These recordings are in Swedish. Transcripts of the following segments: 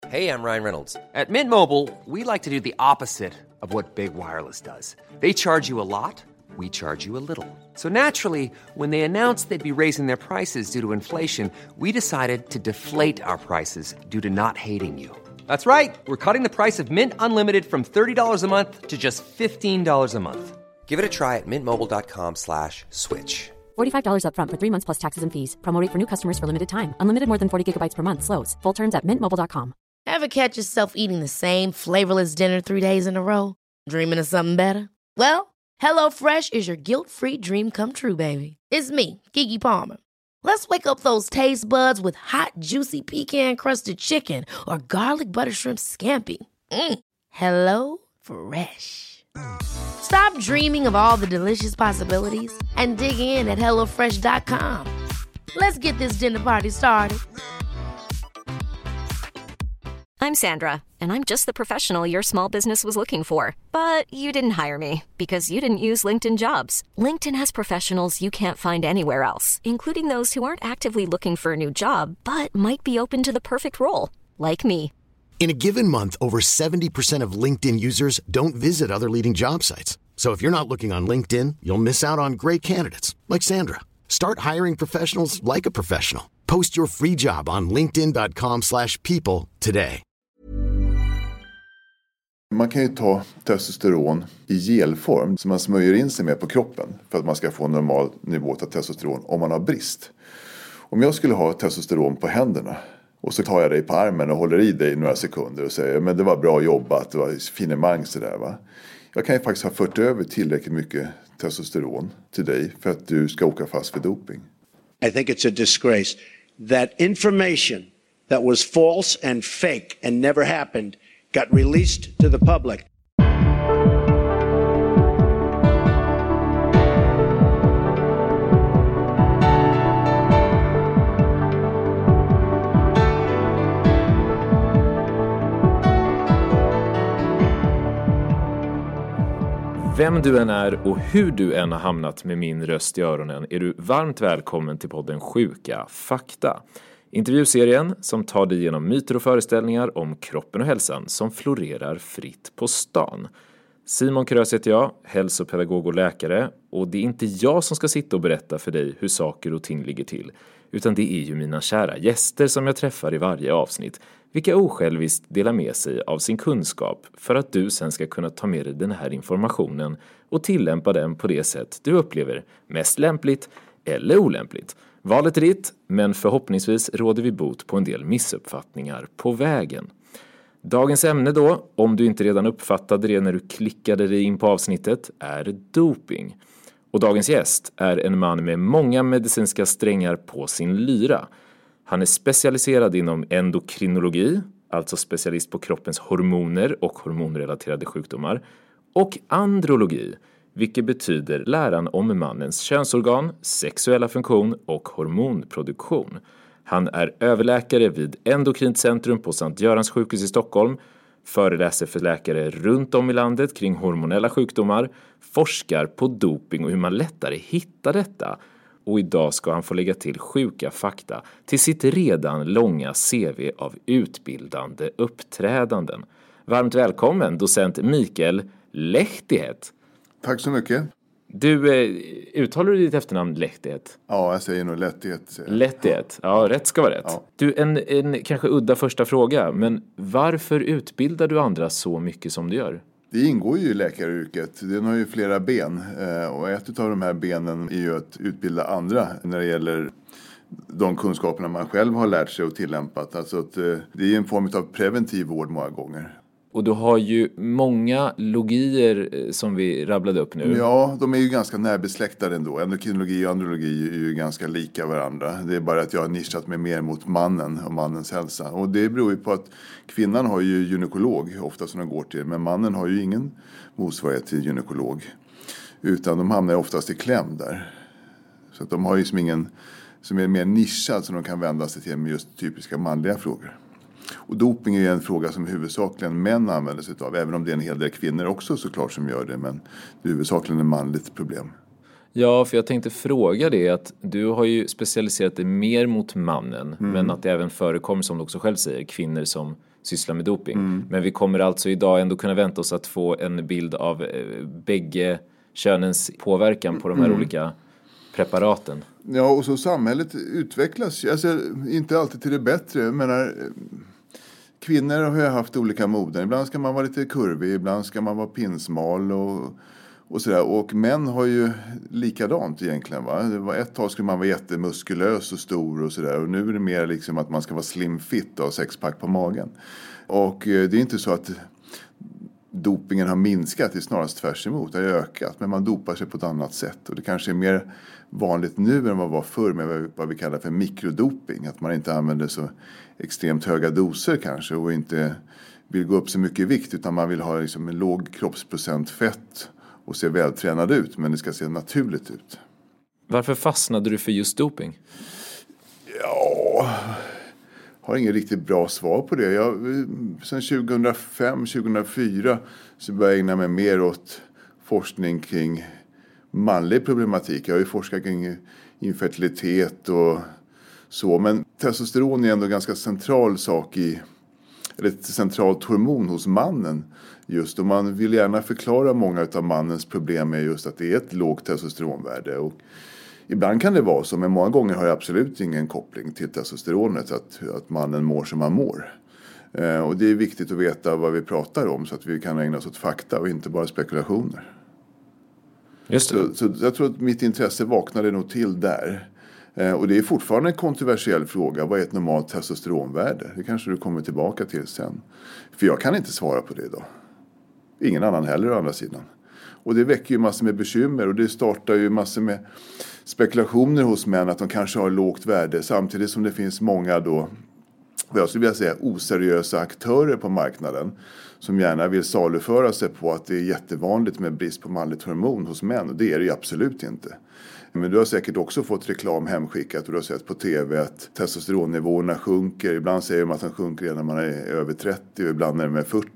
Hey, I'm Ryan Reynolds. At Mint Mobile, we like to do the opposite of what Big Wireless does. They charge you a lot, we charge you a little. So naturally, when they announced they'd be raising their prices due to inflation, we decided to deflate our prices due to not hating you. That's right. We're cutting the price of Mint Unlimited from $30 a month to just $15 a month. Give it a try at mintmobile.com/switch. $45 up front for 3 months plus taxes and fees. Promo rate for new customers for limited time. Unlimited more than 40 gigabytes per month. Slows full terms at mintmobile.com. Ever catch yourself eating the same flavorless dinner 3 days in a row? Dreaming of something better? Well, HelloFresh is your guilt-free dream come true, baby. It's me, Keke Palmer. Let's wake up those taste buds with hot, juicy pecan-crusted chicken or garlic butter shrimp scampi. Hello Fresh. Stop dreaming of all the delicious possibilities and dig in at HelloFresh.com. Let's get this dinner party started. I'm Sandra, and I'm just the professional your small business was looking for. But you didn't hire me because you didn't use LinkedIn Jobs. LinkedIn has professionals you can't find anywhere else, including those who aren't actively looking for a new job, but might be open to the perfect role, like me. In a given month, over 70% of LinkedIn users don't visit other leading job sites. So if you're not looking on LinkedIn, you'll miss out on great candidates, like Sandra. Start hiring professionals like a professional. Post your free job on linkedin.com/people today. Man kan ju ta testosteron i gelform som man smörjer in sig med på kroppen för att man ska få en normal nivå av testosteron om man har brist. Om jag skulle ha testosteron på händerna och så tar jag dig på armen och håller i dig några sekunder och säger men det var bra jobbat, det var finemang sådär va. Jag kan ju faktiskt ha fört över tillräckligt mycket testosteron till dig för att du ska åka fast för doping. I think it's a disgrace that information that was false and fake and never happened got released to the public. Vem du än är och hur du än har hamnat med min röst i öronen är du varmt välkommen till podden Sjuka Fakta. Intervjuserien som tar dig igenom myter och föreställningar om kroppen och hälsan som florerar fritt på stan. Simon Krös heter jag, hälsopedagog och läkare, och det är inte jag som ska sitta och berätta för dig hur saker och ting ligger till, utan det är ju mina kära gäster som jag träffar i varje avsnitt, vilka osjälviskt delar med sig av sin kunskap för att du sen ska kunna ta med dig den här informationen och tillämpa den på det sätt du upplever mest lämpligt eller olämpligt. Valet är ditt, men förhoppningsvis råder vi bot på en del missuppfattningar på vägen. Dagens ämne då, om du inte redan uppfattade det när du klickade dig in på avsnittet, är doping. Och dagens gäst är en man med många medicinska strängar på sin lyra. Han är specialiserad inom endokrinologi, alltså specialist på kroppens hormoner och hormonrelaterade sjukdomar, och andrologi, vilket betyder läran om mannens könsorgan, sexuella funktion och hormonproduktion. Han är överläkare vid Endokrint Centrum på Sankt Görans sjukhus i Stockholm, föreläser för läkare runt om i landet kring hormonella sjukdomar, forskar på doping och hur man lättare hittar detta. Och idag ska han få lägga till sjuka fakta till sitt redan långa CV av utbildande uppträdanden. Varmt välkommen, docent Mikael Lehtihet. Tack så mycket. Du, uttalar du ditt efternamn Lehtihet? Ja, jag säger nog Lättighet. Lättighet, ja, rätt ska vara rätt. Ja. Du, en kanske udda första fråga, men varför utbildar du andra så mycket som du gör? Det ingår ju i läkaryrket. Den har ju flera ben. Och ett av de här benen är ju att utbilda andra när det gäller de kunskaperna man själv har lärt sig och tillämpat. Alltså att det är en form av preventiv vård många gånger. Och du har ju många logier som vi rabblade upp nu. Ja, de är ju ganska närbesläktade ändå. Endokrinologi och andrologi är ju ganska lika varandra. Det är bara att jag har nischat mig mer mot mannen och mannens hälsa. Och det beror ju på att kvinnan har ju gynekolog ofta som de går till. Men mannen har ju ingen motsvarighet till gynekolog. Utan de hamnar oftast i kläm där. Så att de har ju som ingen som är mer nischad som de kan vända sig till med just typiska manliga frågor. Och doping är ju en fråga som huvudsakligen män använder sig av. Även om det är en hel del kvinnor också såklart som gör det. Men det är huvudsakligen ett manligt problem. Ja, för jag tänkte fråga det att du har ju specialiserat dig mer mot mannen, men att det även förekommer, som du också själv säger, kvinnor som sysslar med doping. Men vi kommer alltså idag ändå kunna vänta oss att få en bild av bägge könens påverkan på de här olika preparaten. Ja, och så samhället utvecklas. Alltså, inte alltid till det bättre. Jag menar, kvinnor har ju haft olika moden. Ibland ska man vara lite kurvig, ibland ska man vara pinsmal och sådär. Och män har ju likadant egentligen, va? Det var ett tag skulle man vara jättemuskulös och stor och sådär. Och nu är det mer liksom att man ska vara slim fit och ha sexpack på magen. Och det är inte så att dopingen har minskat, det är snarast tvärs emot. Det har ökat, men man dopar sig på ett annat sätt. Och det kanske är mer vanligt nu än vad var förr med vad vi kallar för mikrodoping. Att man inte använder så extremt höga doser kanske och inte vill gå upp så mycket i vikt, utan man vill ha liksom en låg kroppsprocent fett och se vältränad ut, men det ska se naturligt ut. Varför fastnade du för just doping? Ja, har ingen riktigt bra svar på det. Sen 2005-2004 så började jag ägna mig mer åt forskning kring manlig problematik. Jag har ju forskat kring infertilitet och så, men testosteron är ändå en ganska central sak eller ett centralt hormon hos mannen. Just, och man vill gärna förklara många av mannens problem med just att det är ett lågt testosteronvärde. Och ibland kan det vara så, men många gånger har det absolut ingen koppling till testosteronet, att mannen mår som man mår. Och det är viktigt att veta vad vi pratar om så att vi kan ägna oss åt fakta och inte bara spekulationer. Just det. Så jag tror att mitt intresse vaknade nog till där. Och det är fortfarande en kontroversiell fråga. Vad är ett normalt testosteronvärde? Det kanske du kommer tillbaka till sen. För jag kan inte svara på det idag. Ingen annan heller å andra sidan. Och det väcker ju massor med bekymmer. Och det startar ju massor med spekulationer hos män att de kanske har lågt värde. Samtidigt som det finns många då, vad jag skulle vilja säga, oseriösa aktörer på marknaden. Som gärna vill saluföra sig på att det är jättevanligt med brist på manligt hormon hos män. Och det är det ju absolut inte. Men du har säkert också fått reklam hemskickat och du har sett på tv att testosteronnivåerna sjunker. Ibland säger de att de sjunker redan när man är över 30 och ibland när de är 40.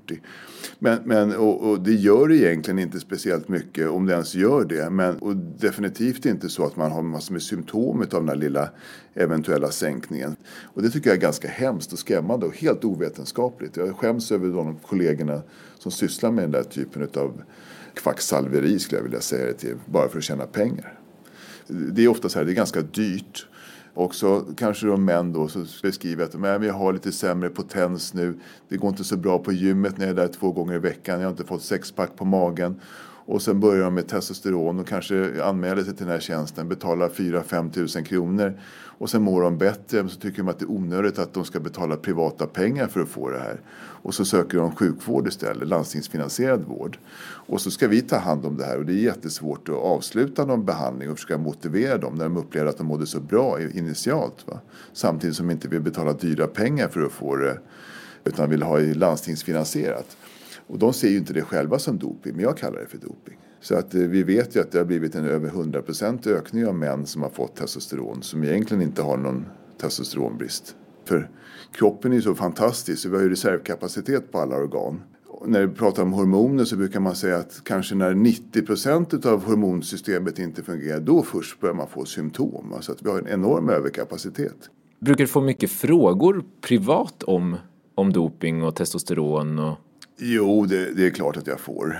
Men det gör egentligen inte speciellt mycket om det ens gör det. Och definitivt inte så att man har massor med symptom av den här lilla eventuella sänkningen. Och det tycker jag är ganska hemskt och skrämmande och helt ovetenskapligt. Jag skäms över de kollegorna som sysslar med den där typen av kvacksalveri, skulle jag vilja säga det till, bara för att tjäna pengar. Det är ofta så här, det är ganska dyrt. Och så kanske de män då så beskriver att men jag har lite sämre potens nu. Det går inte så bra på gymmet när jag är där 2 gånger i veckan. Jag har inte fått sexpack på magen. Och sen börjar de med testosteron och kanske anmäler sig till den här tjänsten. Betalar 4-5 tusen kronor. Och sen mår de bättre. Men så tycker de att det är onödigt att de ska betala privata pengar för att få det här. Och så söker de sjukvård istället. Landstingsfinansierad vård. Och så ska vi ta hand om det här. Och det är jättesvårt att avsluta någon behandling och försöka motivera dem. När de upplever att de mådde så bra initialt. Va? Samtidigt som de inte vill betala dyra pengar för att få det. Utan vill ha det landstingsfinansierat. Och de ser ju inte det själva som doping, men jag kallar det för doping. Så att vi vet ju att det har blivit en över 100% ökning av män som har fått testosteron, som egentligen inte har någon testosteronbrist. För kroppen är ju så fantastisk, så vi har ju reservkapacitet på alla organ. Och när vi pratar om hormoner så brukar man säga att kanske när 90% av hormonsystemet inte fungerar, då först börjar man få symptom. Så att vi har en enorm överkapacitet. Brukar du få mycket frågor privat om doping och testosteron och... Jo, det är klart att jag får.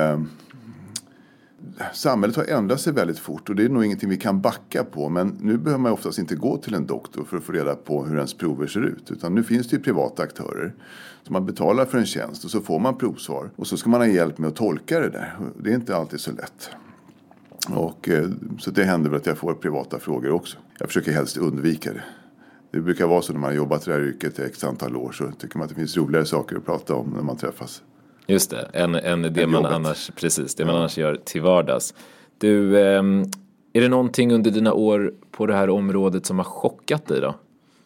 Samhället har ändrat sig väldigt fort och det är nog ingenting vi kan backa på. Men nu behöver man oftast inte gå till en doktor för att få reda på hur ens prover ser ut. Utan nu finns det ju privata aktörer som man betalar för en tjänst och så får man provsvar. Och så ska man ha hjälp med att tolka det där. Det är inte alltid så lätt. Och, så det händer väl att jag får privata frågor också. Jag försöker helst undvika det. Det brukar vara så när man har jobbat i det här yrket i x antal år, så tycker man att det finns roligare saker att prata om när man träffas. Just det, än det man annars, precis, det man annars gör till vardags. Du, är det någonting under dina år på det här området som har chockat dig då?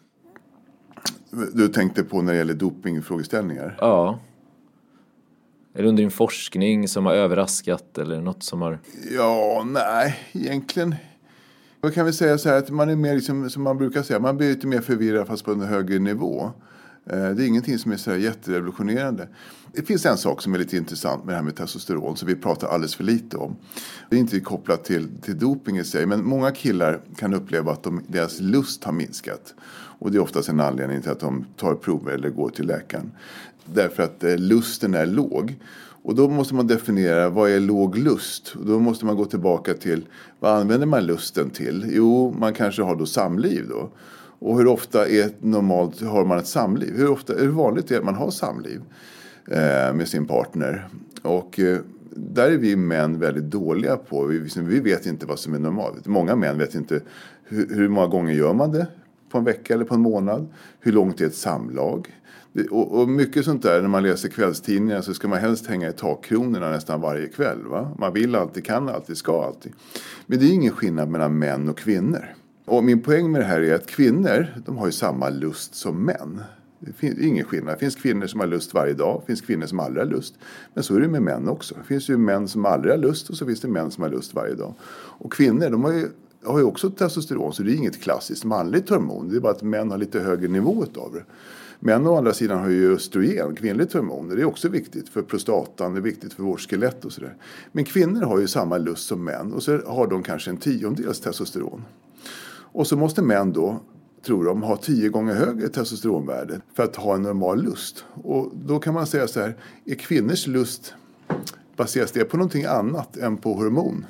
Du tänkte på när det gäller dopingfrågeställningar? Ja. Är det under din forskning som har överraskat eller något som har... Ja, nej, egentligen... Då kan vi säga så här att man är mer liksom, som man brukar säga, man blir lite mer förvirrad fast på en högre nivå. Det är ingenting som är så här jätterevolutionerande. Det finns en sak som är lite intressant med det här med testosteron som vi pratar alldeles för lite om. Det är inte kopplat till doping i sig, men många killar kan uppleva att deras lust har minskat. Och det är oftast en anledning till att de tar prover eller går till läkaren. Därför att lusten är låg. Och då måste man definiera vad är låg lust. Och då måste man gå tillbaka till vad använder man lusten till? Jo, man kanske har då samliv då. Och hur ofta normalt har man ett samliv? Hur vanligt är det att man har samliv med sin partner? Och där är vi män väldigt dåliga på. Vi vet inte vad som är normalt. Många män vet inte hur många gånger gör man det på en vecka eller på en månad. Hur långt är ett samlag? Och mycket sånt där, när man läser kvällstidningar så ska man helst hänga i takkronorna nästan varje kväll. Va? Man vill alltid, kan alltid, ska alltid. Men det är ingen skillnad mellan män och kvinnor. Och min poäng med det här är att kvinnor, de har ju samma lust som män. Det finns ingen skillnad. Det finns kvinnor som har lust varje dag. Det finns kvinnor som aldrig har lust. Men så är det med män också. Det finns ju män som aldrig har lust och så finns det män som har lust varje dag. Och kvinnor, de har ju också testosteron, så det är inget klassiskt manligt hormon. Det är bara att män har lite högre nivå av det. Män å andra sidan har ju östrogen, kvinnligt hormon. Det är också viktigt för prostatan, det är viktigt för vårt skelett och sådär. Men kvinnor har ju samma lust som män och så har de kanske en 10-dels testosteron. Och så måste män då, tror de, ha 10 gånger högre testosteronvärde för att ha en normal lust. Och då kan man säga så här, är kvinnors lust, baseras det på någonting annat än på hormon?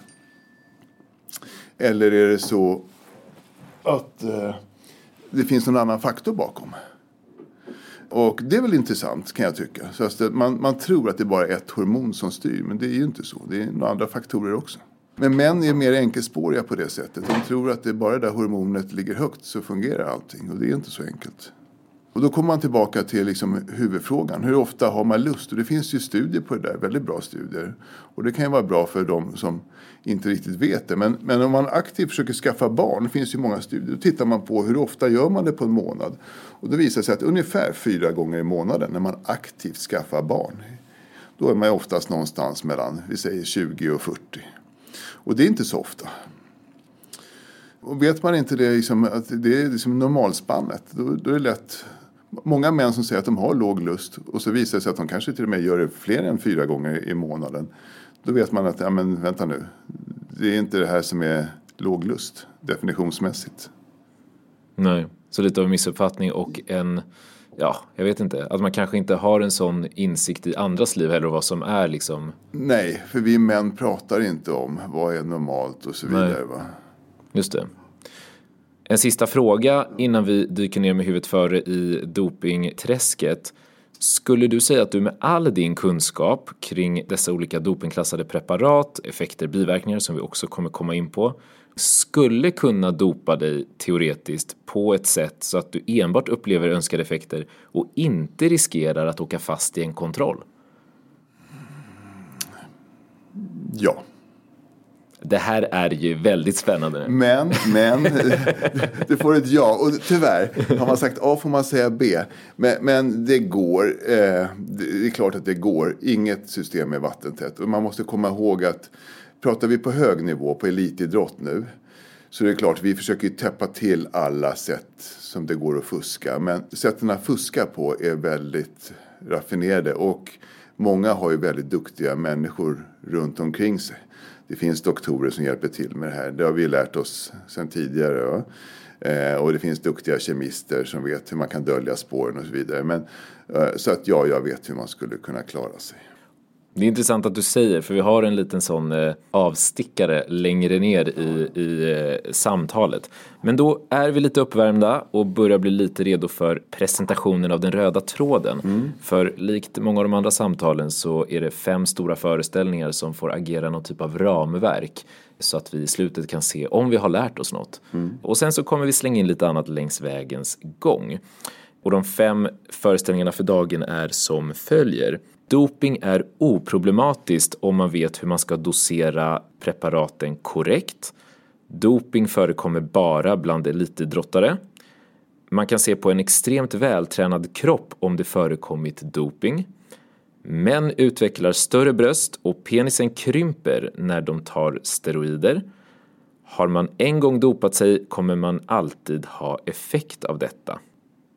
Eller är det så att det finns någon annan faktor bakom? Och det är väl intressant, kan jag tycka. Så att man tror att det är bara ett hormon som styr, men det är ju inte så. Det är några andra faktorer också. Men män är mer enkelspåriga på det sättet. De tror att det är bara där hormonet ligger högt så fungerar allting. Och det är inte så enkelt. Och då kommer man tillbaka till liksom huvudfrågan. Hur ofta har man lust? Och det finns ju studier på det där, väldigt bra studier. Och det kan ju vara bra för de som inte riktigt vet det. Men om man aktivt försöker skaffa barn, det finns ju många studier. Då tittar man på hur ofta gör man det på en månad. Och det visar sig att ungefär 4 gånger i månaden när man aktivt skaffar barn. Då är man ju oftast någonstans mellan, vi säger 20 och 40. Och det är inte så ofta. Och vet man inte det, liksom, att det är liksom normalspannet, då är det lätt. Många män som säger att de har låg lust och så visar det sig att de kanske till och med gör det fler än 4 gånger i månaden. Då vet man att, ja men vänta nu, det är inte det här som är låg lust definitionsmässigt. Nej, så lite av missuppfattning och jag vet inte, att man kanske inte har en sån insikt i andras liv heller och vad som är liksom. Nej, för vi män pratar inte om vad är normalt och så vidare. Va? Just det. En sista fråga innan vi dyker ner med huvudet före i dopingträsket. Skulle du säga att du med all din kunskap kring dessa olika dopingklassade preparat, effekter, biverkningar som vi också kommer komma in på, skulle kunna dopa dig teoretiskt på ett sätt så att du enbart upplever önskade effekter och inte riskerar att åka fast i en kontroll? Ja. Det här är ju väldigt spännande. Men du får ett ja. Och tyvärr har man sagt A får man säga B. Men det går. Det är klart att det går. Inget system är vattentätt. Och man måste komma ihåg att pratar vi på hög nivå på elitidrott nu, så det är klart att vi försöker täppa till alla sätt som det går att fuska. Men sätten att fuska på är väldigt raffinerade och många har ju väldigt duktiga människor runt omkring sig. Det finns doktorer som hjälper till med det här. Det har vi lärt oss sedan tidigare. Va? Och det finns duktiga kemister som vet hur man kan dölja spåren och så vidare. Men, så att jag vet hur man skulle kunna klara sig. Det är intressant att du säger, för vi har en liten sån avstickare längre ner i samtalet. Men då är vi lite uppvärmda och börjar bli lite redo för presentationen av den röda tråden. För likt många av de andra samtalen så är det 5 stora föreställningar som får agera någon typ av ramverk. Så att vi i slutet kan se om vi har lärt oss något. Och sen så kommer vi slänga in lite annat längs vägens gång. Och de 5 föreställningarna för dagen är som följer. Doping är oproblematiskt om man vet hur man ska dosera preparaten korrekt. Doping förekommer bara bland elitidrottare. Man kan se på en extremt vältränad kropp om det förekommit doping. Män utvecklar större bröst och penisen krymper när de tar steroider. Har man en gång dopat sig kommer man alltid ha effekt av detta.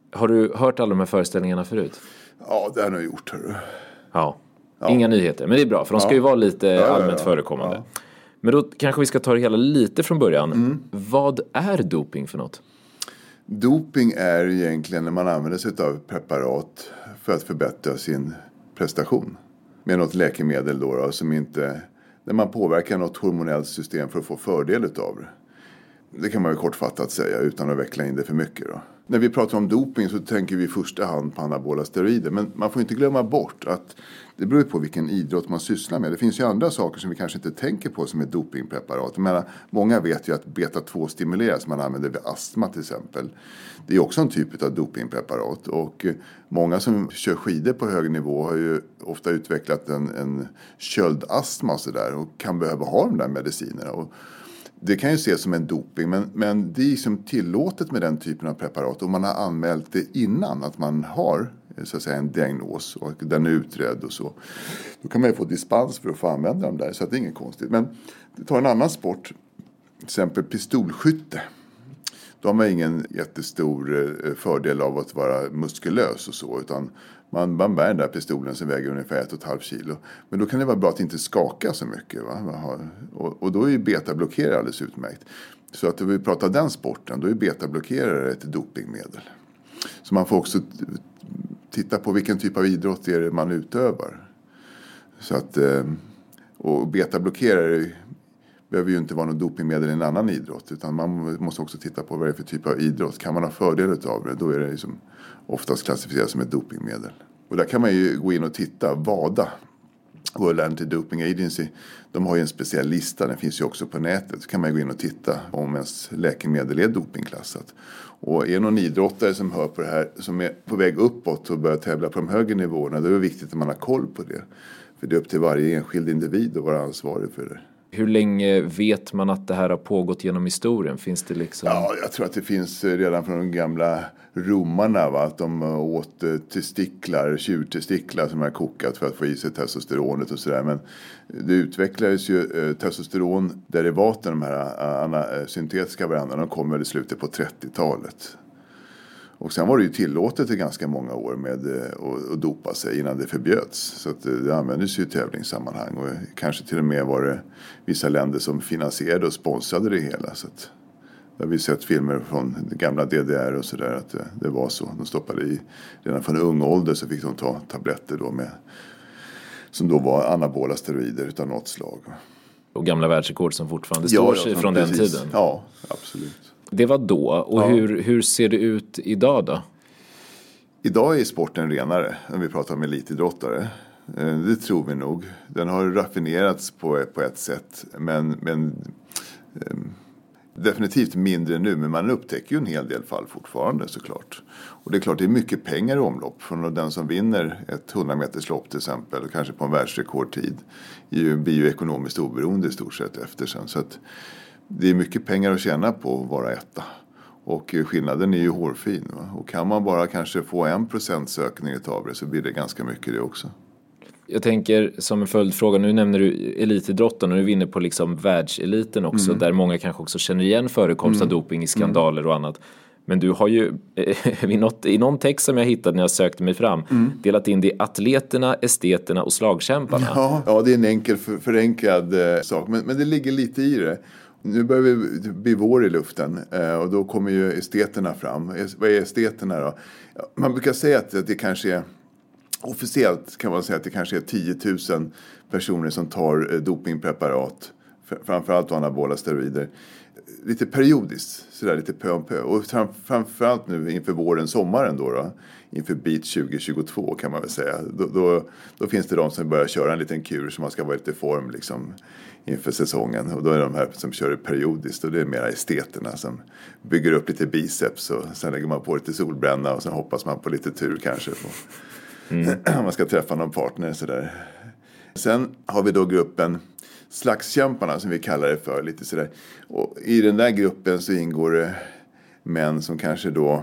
Har du hört alla de här föreställningarna förut? Ja, det har jag nog gjort. Hörru. Ja, inga nyheter. Men det är bra, för de ska ju vara lite allmänt förekommande. Ja. Men då kanske vi ska ta det hela lite från början. Vad är doping för något? Doping är egentligen när man använder sig av preparat för att förbättra sin prestation. Med något läkemedel då som inte... När man påverkar något hormonellt system för att få fördel av det. Det kan man ju kortfattat säga utan att veckla in det för mycket då. När vi pratar om doping så tänker vi i första hand på anabola steroider. Men man får inte glömma bort att det beror på vilken idrott man sysslar med. Det finns ju andra saker som vi kanske inte tänker på som är dopingpreparat. Men många vet ju att beta-2 stimuleras, man använder vid astma till exempel. Det är också en typ av dopingpreparat. Och många som kör skidor på hög nivå har ju ofta utvecklat en köldastma och sådär. Och kan behöva ha de där medicinerna. Och det kan ju ses som en doping, men det är liksom tillåtet med den typen av preparat om man har anmält det innan att man har så att säga en diagnos och den är utredd och så. Då kan man ju få dispens för att få använda dem där, så att det är inget konstigt. Men ta en annan sport, till exempel pistolskytte. Då har man ingen jättestor fördel av att vara muskulös och så, utan man bär den där pistolen som väger ungefär 1,5 kilo. Men då kan det vara bra att inte skaka så mycket. Va? Och då är ju betablockerare alldeles utmärkt. Så att vi pratar den sporten, då är betablockerare ett dopingmedel. Så man får också titta på vilken typ av idrott det är man utövar. Så att, och betablockerare behöver ju inte vara något dopingmedel i en annan idrott. Utan man måste också titta på vad det är för typ av idrott. Kan man ha fördel av det, då är det liksom oftast klassificerat som ett dopingmedel. Och där kan man ju gå in och titta. WADA, World Anti-Doping Agency, de har ju en speciell lista. Den finns ju också på nätet. Så kan man gå in och titta om ens läkemedel är dopingklassat. Och är någon idrottare som hör på det här, som är på väg uppåt och börjar tävla på de högre nivåerna, då är det viktigt att man har koll på det. För det är upp till varje enskild individ att vara ansvarig för det. Hur länge vet man att det här har pågått genom historien? Finns det liksom... Ja, jag tror att det finns redan från de gamla romarna, va? Att de åt tjurtestiklar som har kokat för att få i sig testosteronet och sådär. Men det utvecklades ju testosteronderivaten, de här syntetiska varandra, de kom väl i slutet på 30-talet. Och sen var det ju tillåtet i ganska många år med att dopa sig innan det förbjöds. Så att det användes ju i tävlingssammanhang. Och kanske till och med var det vissa länder som finansierade och sponsrade det hela. Så att där har vi sett filmer från gamla DDR och sådär att det var så. De stoppade i, redan från ung ålder så fick de ta tabletter då med, som då var anabola steroider utav något slag. Och gamla världsrekord som fortfarande står sig från precis. Den tiden. Ja, absolut. Det var då. Och hur ser det ut idag då? Idag är sporten renare om vi pratar om elitidrottare. Det tror vi nog. Den har raffinerats på ett sätt. Men definitivt mindre nu. Men man upptäcker ju en hel del fall fortfarande såklart. Och det är klart det är mycket pengar i omlopp. Från den som vinner ett 100-meterslopp till exempel. Kanske på en världsrekordtid. Blir ju ekonomiskt oberoende i stort sett efter sen. Så att det är mycket pengar att tjäna på att vara etta. Och skillnaden är ju hårfin. Va? Och kan man bara kanske få 1% sökning av det så blir det ganska mycket det också. Jag tänker som en följdfråga, nu nämner du elitidrotten och nu är vi inne på liksom världseliten också. Där många kanske också känner igen förekomst av doping i skandaler och annat. Men du har ju i någon text som jag hittade när jag sökte mig fram delat in det i atleterna, esteterna och slagkämparna. Ja, det är en enkel förenklad sak. Men det ligger lite i det. Nu börjar vi bli vår i luften och då kommer ju esteterna fram. Vad är esteterna då? Man brukar säga att det kanske är, officiellt kan man säga att det kanske är 10 000 personer som tar dopingpreparat. Framförallt anabola steroider. Lite periodiskt, sådär lite pö om pö. Och framförallt nu inför våren, sommaren då. Inför Beach 2022 kan man väl säga. Då finns det de som börjar köra en liten kur så man ska vara lite i form liksom inför säsongen. Och då är de här som kör det periodiskt och det är mera esteterna som bygger upp lite biceps och sen lägger man på lite solbränna och sen hoppas man på lite tur kanske. Man ska träffa någon partner sådär. Sen har vi då gruppen slagskämparna som vi kallar det för lite sådär. Och i den där gruppen så ingår det män som kanske då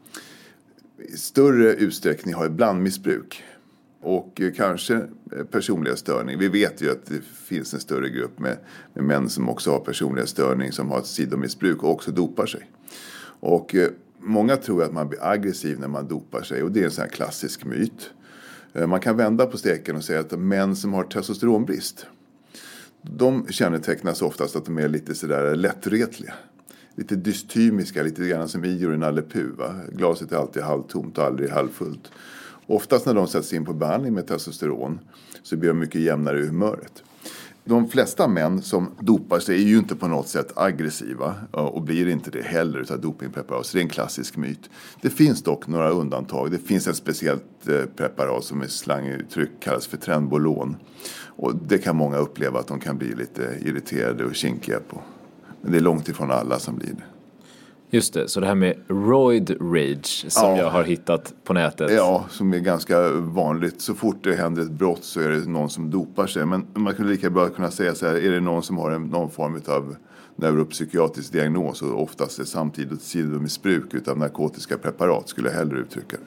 i större utsträckning har ett blandmissbruk och kanske personlighetsstörning. Vi vet ju att det finns en större grupp med män som också har personlighetsstörning, som har ett sidomissbruk och också dopar sig. Och Många tror att man blir aggressiv när man dopar sig, och det är en sån här klassisk myt. Man kan vända på steken och säga att män som har testosteronbrist, de kännetecknas oftast att de är lite sådär lättretliga. Lite dystymiska, lite grann som Ior i Nalle Puh, va? Glaset är alltid halvtomt och aldrig halvfullt. Oftast när de sätts in på behandling med testosteron så blir de mycket jämnare i humöret. De flesta män som dopar sig är ju inte på något sätt aggressiva och blir inte det heller utav dopingpreparat. Så det är en klassisk myt. Det finns dock några undantag. Det finns ett speciellt preparat som i slanguttryck kallas för Trenbolon. Och det kan många uppleva att de kan bli lite irriterade och kinkiga på. Men det är långt ifrån alla som blir det. Just det, så det här med roid rage som jag har hittat på nätet. Ja, som är ganska vanligt. Så fort det händer ett brott så är det någon som dopar sig. Men man skulle lika bra kunna säga så här, är det någon som har någon form av neuropsykiatrisk diagnos och oftast är samtidigt sidomissbruk utav narkotiska preparat, skulle jag hellre uttrycka.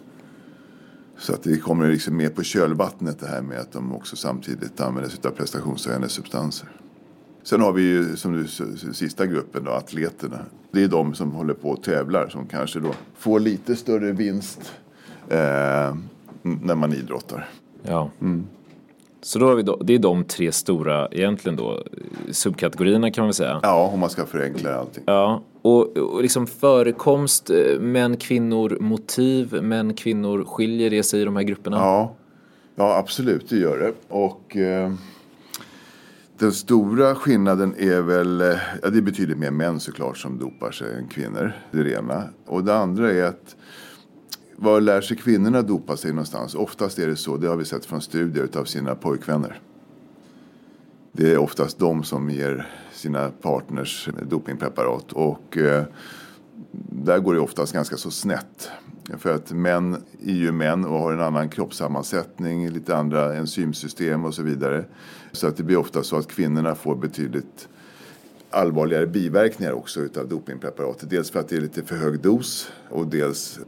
Så att det kommer liksom med på kölvattnet det här med att de också samtidigt använder sig av prestationshöjande substanser. Sen har vi ju som du sista gruppen då, atleterna. Det är de som håller på och tävlar som kanske då får lite större vinst när man idrottar. Ja. Så då har vi det är de tre stora egentligen då subkategorierna kan man väl säga. Ja, om man ska förenkla allting. Ja, och liksom förekomst, män, kvinnor, motiv, män, kvinnor, skiljer det sig i de här grupperna? Ja, absolut, det gör det. Och den stora skillnaden är väl, det är betydligt mer män såklart som dopar sig än kvinnor, det rena. Och det andra är att var lär sig kvinnorna dopa sig någonstans? Oftast är det så, det har vi sett från studier av sina pojkvänner. Det är oftast de som ger sina partners dopingpreparat och där går det oftast ganska så snett. För att män är ju män och har en annan kroppssammansättning, lite andra enzymsystem och så vidare. Så att det blir ofta så att kvinnorna får betydligt allvarligare biverkningar också utav dopingpreparatet. Dels för att det är lite för hög dos och dels,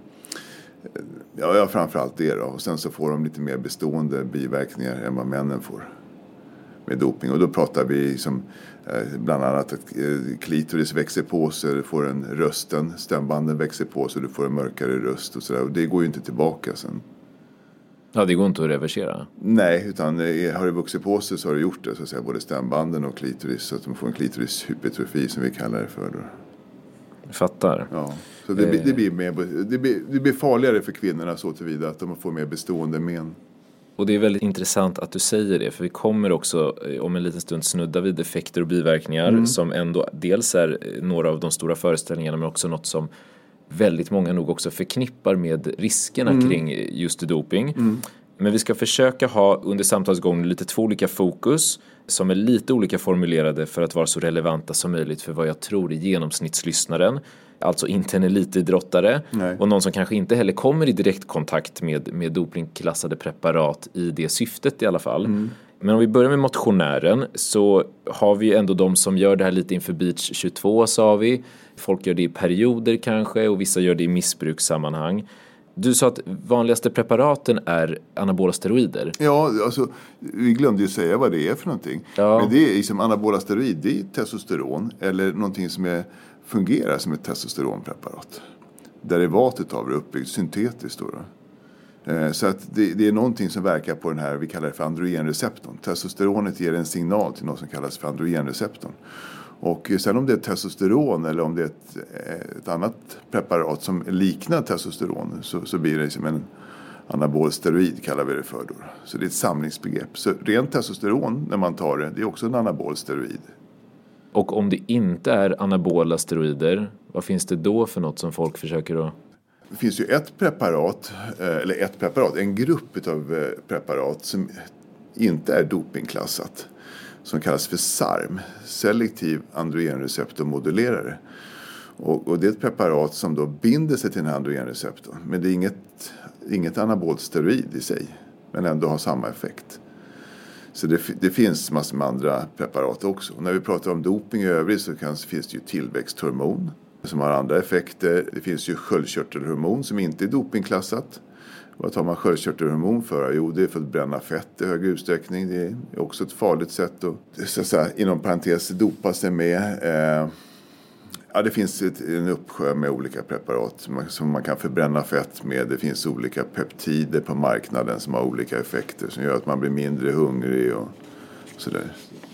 ja framförallt det då. Och sen så får de lite mer bestående biverkningar än vad männen får med doping. Och då pratar vi som bland annat att klitoris växer på sig, du får en rösten, stämbanden växer på sig, du får en mörkare röst och sådär. Och det går ju inte tillbaka sen. Ja, det går inte att reversera. Nej, utan har det vuxit på sig så har det gjort det, så att säga, både stämbanden och klitoris, så att de får en klitorishypertrofi som vi kallar det för då. Jag fattar. Ja, så det blir farligare för kvinnorna så tillvida att de får mer bestående men. Och det är väldigt intressant att du säger det, för vi kommer också om en liten stund snudda vid effekter och biverkningar som ändå dels är några av de stora föreställningarna, men också något som väldigt många nog också förknippar med riskerna kring just doping. Men vi ska försöka ha under samtalsgången lite två olika fokus som är lite olika formulerade för att vara så relevanta som möjligt för vad jag tror är genomsnittslyssnaren. Alltså inte en elitidrottare. Nej. Och någon som kanske inte heller kommer i direktkontakt med dopingklassade preparat i det syftet i alla fall. Men om vi börjar med motionären så har vi ändå de som gör det här lite inför Beach 22, sa vi. Folk gör det i perioder kanske och vissa gör det i missbrukssammanhang. Du sa att vanligaste preparaten är anabola steroider. Ja, alltså vi glömde ju säga vad det är för någonting. Ja. Men det är liksom anabola steroid, det är testosteron eller någonting som fungerar som ett testosteronpreparat. Derivatet av det är uppbyggt syntetiskt då. Så att det är någonting som verkar på den här, vi kallar det för androgenreceptorn. Testosteronet ger en signal till något som kallas för androgenreceptorn. Och sen om det är testosteron eller om det är ett annat preparat som liknar testosteron så blir det som en anabol steroid kallar vi det för då. Så det är ett samlingsbegrepp. Så rent testosteron när man tar det är också en anabol steroid. Och om det inte är anabola steroider, vad finns det då för något som folk försöker att... Det finns ju en grupp av preparat som inte är dopingklassat. Som kallas för SARM, selektiv androgenreceptormodulerare. Och det är ett preparat som då binder sig till den här androgenreceptorn. Men det är inget anabolt steroid i sig, men ändå har samma effekt. Så det finns massor med andra preparat också. Och när vi pratar om doping i övrigt så finns det ju tillväxthormon som har andra effekter. Det finns ju sköldkörtelhormon som inte är dopingklassat. Vad tar man sköldkörtelhormon för? Jo, det är för att bränna fett i hög utsträckning. Det är också ett farligt sätt att så att säga, inom parentes dopa sig med. Ja, det finns en uppsjö med olika preparat som man kan förbränna fett med. Det finns olika peptider på marknaden som har olika effekter som gör att man blir mindre hungrig och sådär.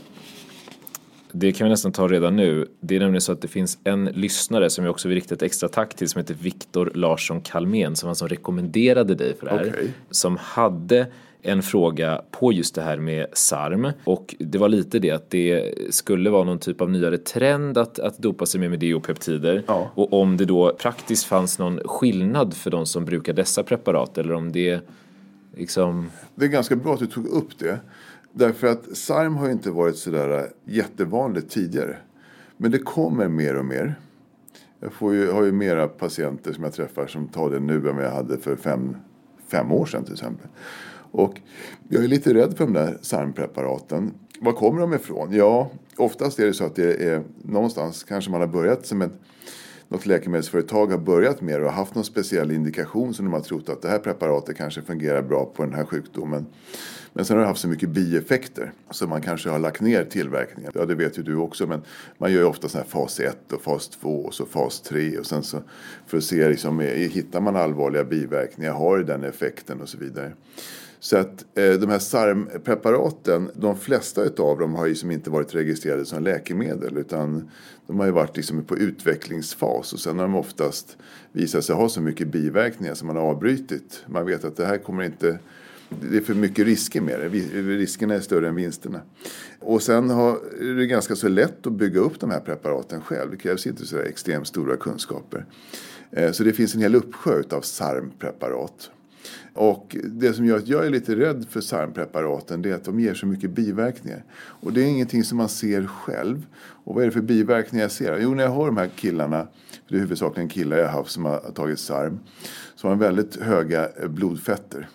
Det kan vi nästan ta redan nu. Det är nämligen så att det finns en lyssnare som jag också vill rikta ett extra tack till som heter Viktor Larsson Kalmén som rekommenderade dig för det här. Okay. Som hade en fråga på just det här med SARM och det var lite det att det skulle vara någon typ av nyare trend att dopa sig med DO-peptider och om det då praktiskt fanns någon skillnad för de som brukar dessa preparat eller om det liksom... Det är ganska bra att du tog upp det. Därför att SARM har inte varit sådär jättevanligt tidigare. Men det kommer mer och mer. Jag har ju mera patienter som jag träffar som tar det nu än vad jag hade för fem år sedan till exempel. Och jag är lite rädd för de där SARM-preparaten. Var kommer de ifrån? Ja, oftast är det så att det är någonstans, kanske man har börjat som något läkemedelsföretag har börjat med och haft någon speciell indikation som de har trott att det här preparatet kanske fungerar bra på den här sjukdomen. Men sen har det haft så mycket bieffekter så man kanske har lagt ner tillverkningen. Ja, det vet ju du också, men man gör ju ofta sån här fas 1 och fas 2 och så fas 3 och sen så för att se liksom, hittar man allvarliga biverkningar, har den effekten och så vidare. Så att de här SARM-preparaten, de flesta utav dem har ju som inte varit registrerade som läkemedel utan de har ju varit liksom på utvecklingsfas och sen har de oftast visat sig ha så mycket biverkningar som man har avbrytit. Man vet att det här kommer inte, det är för mycket risker med det, riskerna är större än vinsterna. Och sen är det ganska så lätt att bygga upp de här preparaten själv, det krävs inte så extremt stora kunskaper. Så det finns en hel uppsjö av SARM-preparat. Och det som gör att jag är lite rädd för SARM-preparaten är att de ger så mycket biverkningar. Och det är ingenting som man ser själv. Och vad är det för biverkningar jag ser? Jo, när jag har de här killarna, för det är huvudsakligen killar jag har haft som har tagit SARM, så har de väldigt höga blodfetter.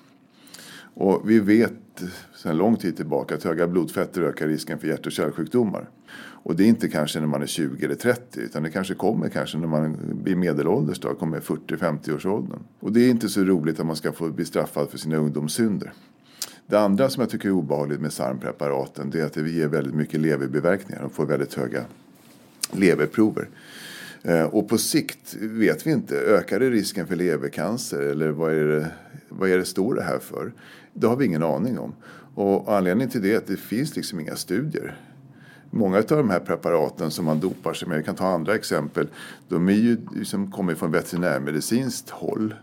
Och vi vet sedan lång tid tillbaka att höga blodfetter ökar risken för hjärt- och kärlsjukdomar. Och det är inte kanske när man är 20 eller 30 utan det kanske kommer när man blir medelålders då, kommer 40-50 års åldern. Och det är inte så roligt att man ska få bli straffad för sina ungdomssynder. Det andra som jag tycker är obehagligt med SARM-preparaten det är att det ger väldigt mycket leverbiverkningar. De får väldigt höga leverprover. Och på sikt vet vi inte, ökar det risken för levercancer eller vad är det står det här för? Det har vi ingen aning om. Och anledningen till det är att det finns liksom inga studier. Många av de här preparaten som man dopar sig med, vi kan ta andra exempel, de är ju liksom kommer från veterinärmedicinskt håll.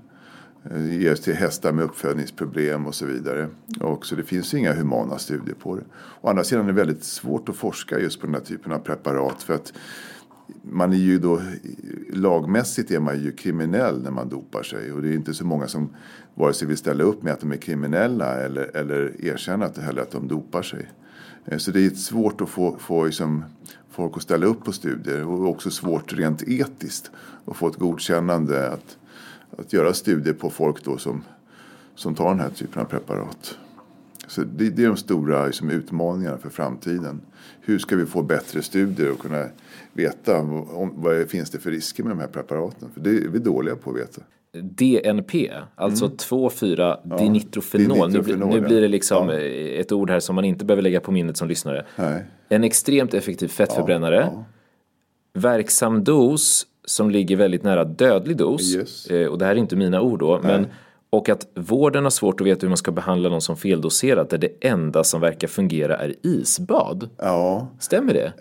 Ges till hästar med uppfödningsproblem och så vidare. Och så det finns inga humana studier på det. Å andra sidan är det väldigt svårt att forska just på den här typen av preparat för att man är ju då, lagmässigt är man ju kriminell när man dopar sig. Och det är inte så många som vare sig vill ställa upp med att de är kriminella eller erkänna att de dopar sig. Så det är svårt att få liksom, folk att ställa upp på studier. Och också svårt rent etiskt att få ett godkännande att göra studier på folk då som tar den här typen av preparat. Så det är de stora liksom, utmaningarna för framtiden. Hur ska vi få bättre studier och kunna veta vad finns det för risker med de här preparaten? För det är vi dåliga på att veta. DNP, alltså 2,4-dinitrofenol. Nu blir det liksom ett ord här som man inte behöver lägga på minnet som lyssnare. Nej. En extremt effektiv fettförbrännare. Verksam dos som ligger väldigt nära dödlig dos. Yes. Och det här är inte mina ord då. Men, och att vården har svårt att veta hur man ska behandla någon som feldoserat. Där det enda som verkar fungera är isbad. Ja. Stämmer det?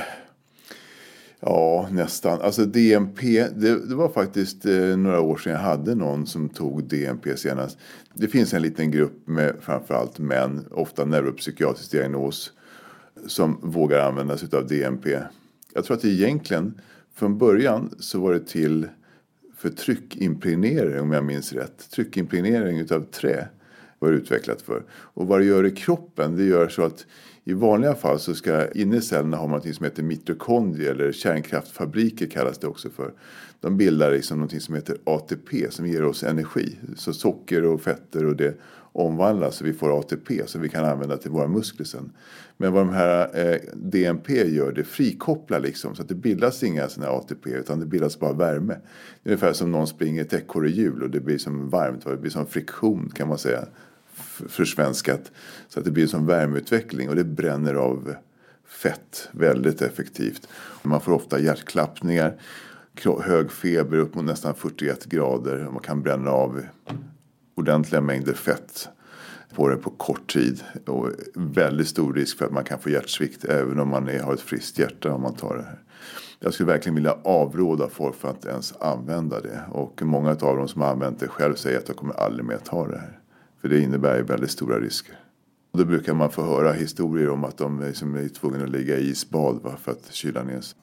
Ja, nästan. Alltså DNP, det var faktiskt några år sedan jag hade någon som tog DNP senast. Det finns en liten grupp med framförallt män, ofta neuropsykiatrisk diagnos, som vågar använda sig av DNP. Jag tror att det egentligen, från början så var det till för tryckimpregnering, om jag minns rätt. Tryckimpregnering utav trä var det utvecklat för. Och vad det gör i kroppen, det gör så att i vanliga fall så ska inne i cellerna ha något som heter mitokondrier eller kärnkraftfabriker kallas det också för. De bildar liksom något som heter ATP som ger oss energi. Så socker och fetter och det omvandlas så vi får ATP som vi kan använda till våra muskler sen. Men vad de här DNP gör, det frikopplar liksom så att det bildas inga sådana ATP utan det bildas bara värme. Det är ungefär som någon springer ett ekorrehjul och det blir som varmt, det blir som friktion kan man säga. Försvenskat så att det blir som värmeutveckling och det bränner av fett väldigt effektivt. Man får ofta hjärtklappningar, hög feber upp mot nästan 41 grader. Man kan bränna av ordentliga mängder fett på det på kort tid. Och väldigt stor risk för att man kan få hjärtsvikt även om man har ett friskt hjärta om man tar det här. Jag skulle verkligen vilja avråda folk för att inte ens använda det. Och många av dem som har använt det själv säger att jag kommer aldrig mer ta det här. För det innebär väldigt stora risker. Och då brukar man få höra historier om att de är tvungna att ligga i isbad för att kyla ner sig.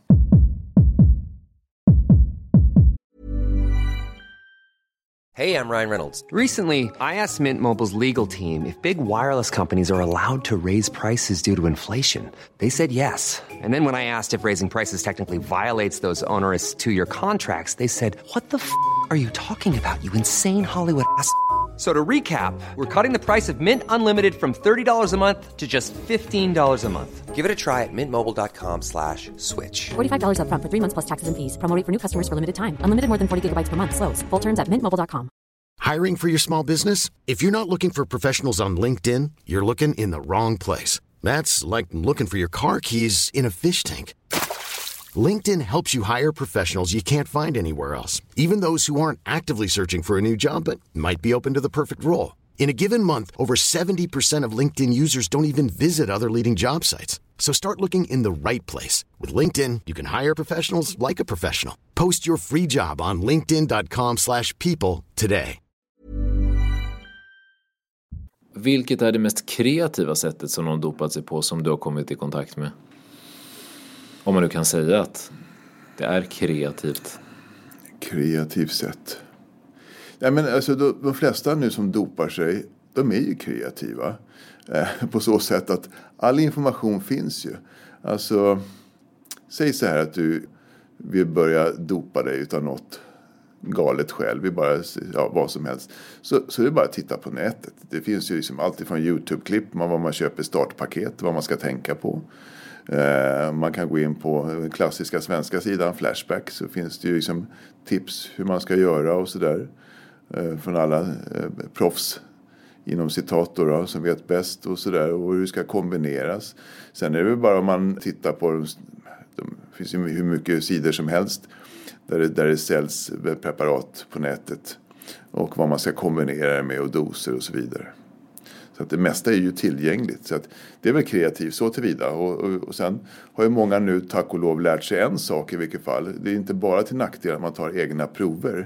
Hey, I'm Ryan Reynolds. Recently, I asked Mint Mobile's legal team if big wireless companies are allowed to raise prices due to inflation. They said yes. And then when I asked if raising prices technically violates those onerous 2-year contracts, they said, "What the f*** are you talking about, you insane Hollywood ass?" So to recap, we're cutting the price of Mint Unlimited from $30 a month to just $15 a month. Give it a try at mintmobile.com/switch. $45 up front for 3 months plus taxes and fees. Promo rate for new customers for limited time. Unlimited more than 40 gigabytes per month. Slows full terms at mintmobile.com. Hiring for your small business? If you're not looking for professionals on LinkedIn, you're looking in the wrong place. That's like looking for your car keys in a fish tank. LinkedIn helps you hire professionals you can't find anywhere else, even those who aren't actively searching for a new job but might be open to the perfect role. In a given month, over 70% of LinkedIn users don't even visit other leading job sites. So start looking in the right place. With LinkedIn, you can hire professionals like a professional. Post your free job on linkedin.com/people today. Vilket är det mest kreativa sättet som någon dopat sig på som du har kommit i kontakt med? Om man nu kan säga att det är kreativt. Kreativt sätt. Ja, men alltså, de flesta nu som dopar sig, de är ju kreativa. På så sätt att all information finns ju. Alltså, säg så här att du vill börja dopa dig utan något galet själv. Vi bara, vad som helst. Så det är bara att titta på nätet. Det finns ju liksom allt från YouTube-klipp, vad man köper startpaket, vad man ska tänka på. Man kan gå in på klassiska svenska sidan Flashback, så finns det ju liksom tips hur man ska göra och sådär. Från alla proffs inom citator som vet bäst och sådär, och hur det ska kombineras. Sen är det bara om man tittar på det finns ju hur mycket sidor som helst där det säljs preparat på nätet och vad man ska kombinera det med och doser och så vidare. Så att det mesta är ju tillgängligt. Så att det är väl kreativt så tillvida. Och sen har ju många nu tack och lov lärt sig en sak i vilket fall. Det är inte bara till nackdel att man tar egna prover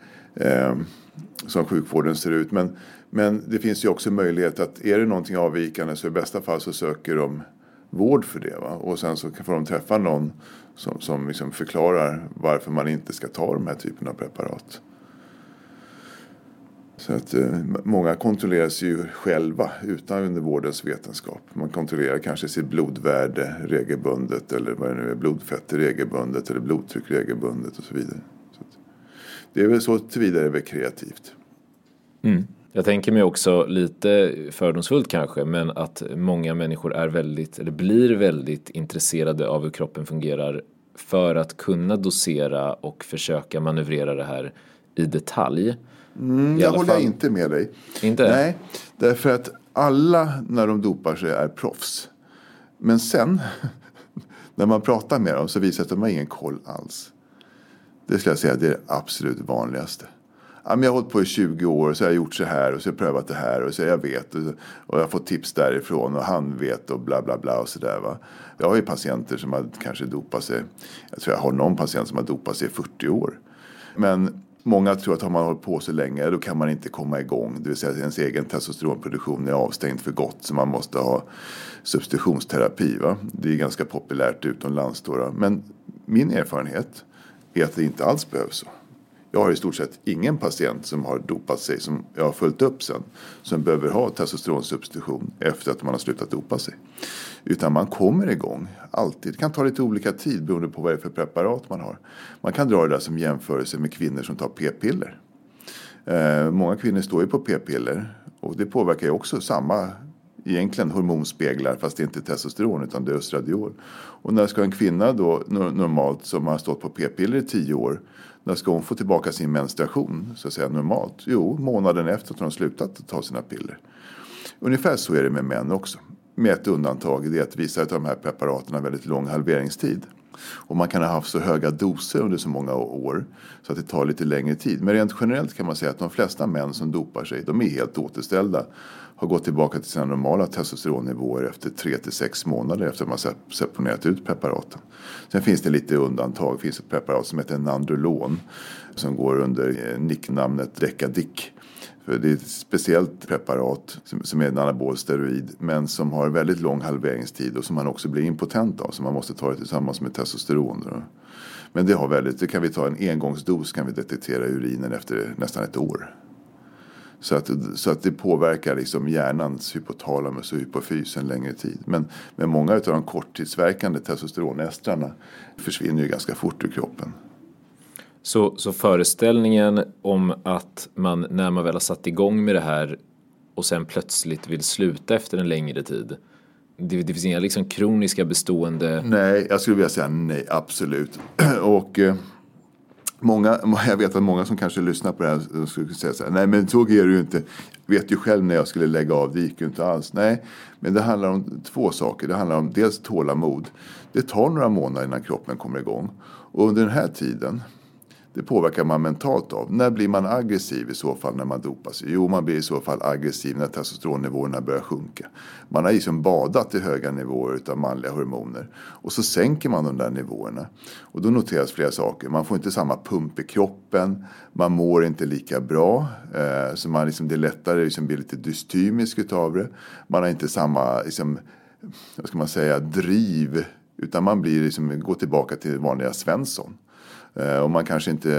som sjukvården ser ut. Men det finns ju också möjlighet att är det någonting avvikande så i bästa fall så söker de vård för det. Va? Och sen så får de träffa någon som liksom förklarar varför man inte ska ta de här typen av preparat. Så att många kontrolleras ju själva utan under vårdens vetenskap. Man kontrollerar kanske sitt blodvärde regelbundet eller vad det nu är, blodfetter regelbundet eller blodtryck regelbundet och så vidare. Så att det är väl så tillvidare är väl kreativt. Mm. Jag tänker mig också lite fördomsfullt kanske, men att många människor är blir väldigt intresserade av hur kroppen fungerar för att kunna dosera och försöka manövrera det här i detalj. Jag håller inte med dig. Inte? Nej, därför att alla när de dopar sig är proffs. Men sen, när man pratar med dem så visar det att de har ingen koll alls. Det skulle jag säga, det är det absolut vanligaste. Ja, men jag har hållit på i 20 år och så har jag gjort så här och så har jag prövat det här och så jag vet och jag har fått tips därifrån och han vet och bla bla bla och sådär va. Jag har ju patienter som har kanske dopat sig, jag tror jag har någon patient som har dopat sig i 40 år. Men många tror att har man hållit på så länge då kan man inte komma igång. Det vill säga att ens egen testosteronproduktion är avstängd för gott så man måste ha substitutionsterapi va. Det är ganska populärt utomlands då. Men min erfarenhet är att det inte alls behövs så. Jag har i stort sett ingen patient som har dopat sig som jag har följt upp sen som behöver ha testosteronsubstitution efter att man har slutat dopa sig. Utan man kommer igång alltid. Det kan ta lite olika tid beroende på vad det är för preparat man har. Man kan dra det där som jämförelse med kvinnor som tar p-piller. Många kvinnor står ju på p-piller och det påverkar ju också samma egentligen hormonspeglar fast det är inte testosteron utan det är östradiol. Och när ska en kvinna då normalt som har stått på p-piller i 10 år, när ska hon få tillbaka sin menstruation så att säga normalt? Jo, månaden efter att hon har slutat ta sina piller. Ungefär så är det med män också. Med ett undantag, det är att vissa av de här preparaten har väldigt lång halveringstid. Och man kan ha haft så höga doser under så många år så att det tar lite längre tid. Men rent generellt kan man säga att de flesta män som dopar sig, de är helt återställda. Har gått tillbaka till sina normala testosteronnivåer efter 3-6 månader efter att man seponerat ut preparaten. Sen finns det lite undantag. Det finns ett preparat som heter Nandrolon som går under nicknamnet Decadic. För det är ett speciellt preparat som är en anabol steroid men som har väldigt lång halveringstid och som man också blir impotent av. Så man måste ta det tillsammans med testosteron. Då. Men det kan vi ta en engångsdos kan vi detektera i urinen efter nästan ett år. Så att det påverkar liksom hjärnans hypotalamus och hypofys en längre tid. Men många av de korttidsverkande testosteronestrarna försvinner ju ganska fort ur kroppen. Så föreställningen om att man när man väl har satt igång med det här och sen plötsligt vill sluta efter en längre tid. Det finns inga liksom kroniska bestående... Nej, jag skulle vilja säga nej, absolut. Och jag vet att många som kanske lyssnar på det här skulle säga så här, nej men så är det ju inte. Jag vet ju själv när jag skulle lägga av, det gick ju inte alls. Nej, men det handlar om 2 saker. Det handlar om dels tålamod. Det tar några månader innan kroppen kommer igång. Och under den här tiden, det påverkar man mentalt av. När blir man aggressiv i så fall när man dopar sig? Jo, man blir i så fall aggressiv när testosteronnivåerna börjar sjunka. Man har liksom badat i höga nivåer av manliga hormoner. Och så sänker man de där nivåerna. Och då noteras flera saker. Man får inte samma pump i kroppen. Man mår inte lika bra. Så man liksom, det är lättare liksom blir lite dystymisk utav det. Man har inte samma liksom, vad ska man säga, driv. Utan man blir liksom, går tillbaka till vanliga Svensson. Och man kanske inte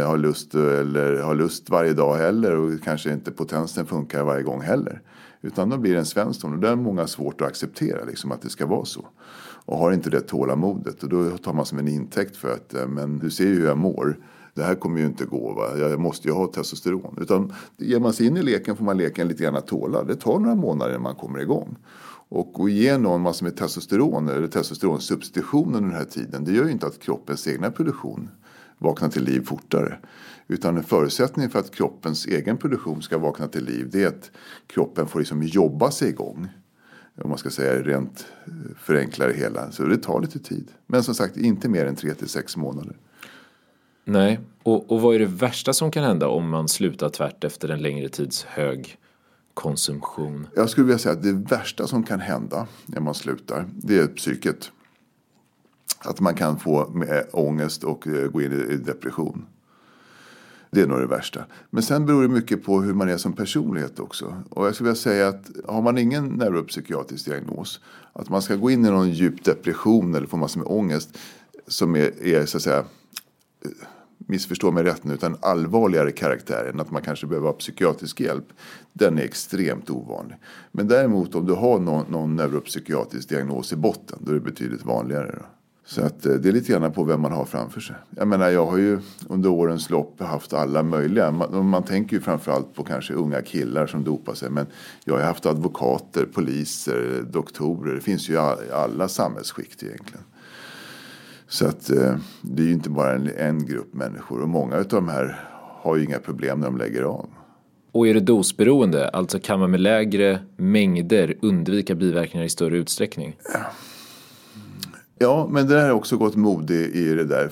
har lust varje dag heller och kanske inte potensen funkar varje gång heller. Utan då blir det en Svensson och det är många svårt att acceptera liksom, att det ska vara så. Och har inte det tålamodet och då tar man som en intäkt för att men du ser ju hur jag mår. Det här kommer ju inte gå, va? Jag måste ju ha testosteron. Utan ger man sig in i leken får man leken lite grann att tåla. Det tar några månader när man kommer igång. Och gå igenom massor med testosteron eller testosteronsubstitution under den här tiden. Det gör ju inte att kroppens egna produktion vakna till liv fortare. Utan en förutsättning för att kroppens egen produktion ska vakna till liv, det är att kroppen får liksom jobba sig igång. Om man ska säga rent förenklar det hela. Så det tar lite tid. Men som sagt, inte mer än 3-6 månader. Nej, och vad är det värsta som kan hända om man slutar tvärt efter en längre tids hög konsumtion? Jag skulle vilja säga att det värsta som kan hända när man slutar, det är psyket. Att man kan få ångest och gå in i depression. Det är nog det värsta. Men sen beror det mycket på hur man är som personlighet också. Och jag skulle vilja säga att har man ingen neuropsykiatrisk diagnos, att man ska gå in i någon djup depression eller få massor med ångest som är så att säga, missförstå mig rätt nu, utan allvarligare karaktär än att man kanske behöver ha psykiatrisk hjälp. Den är extremt ovanlig. Men däremot om du har någon neuropsykiatrisk diagnos i botten, då är det betydligt vanligare då. Så att det är lite grann på vem man har framför sig. Jag menar, jag har ju under årens lopp haft alla möjliga. Man tänker ju framförallt på kanske unga killar som dopar sig. Men jag har haft advokater, poliser, doktorer. Det finns ju i alla samhällsskikt egentligen. Så att det är ju inte bara en grupp människor. Och många av de här har ju inga problem när de lägger av. Och är det dosberoende? Alltså kan man med lägre mängder undvika biverkningar i större utsträckning? Ja, men det här har också gått mode i det där.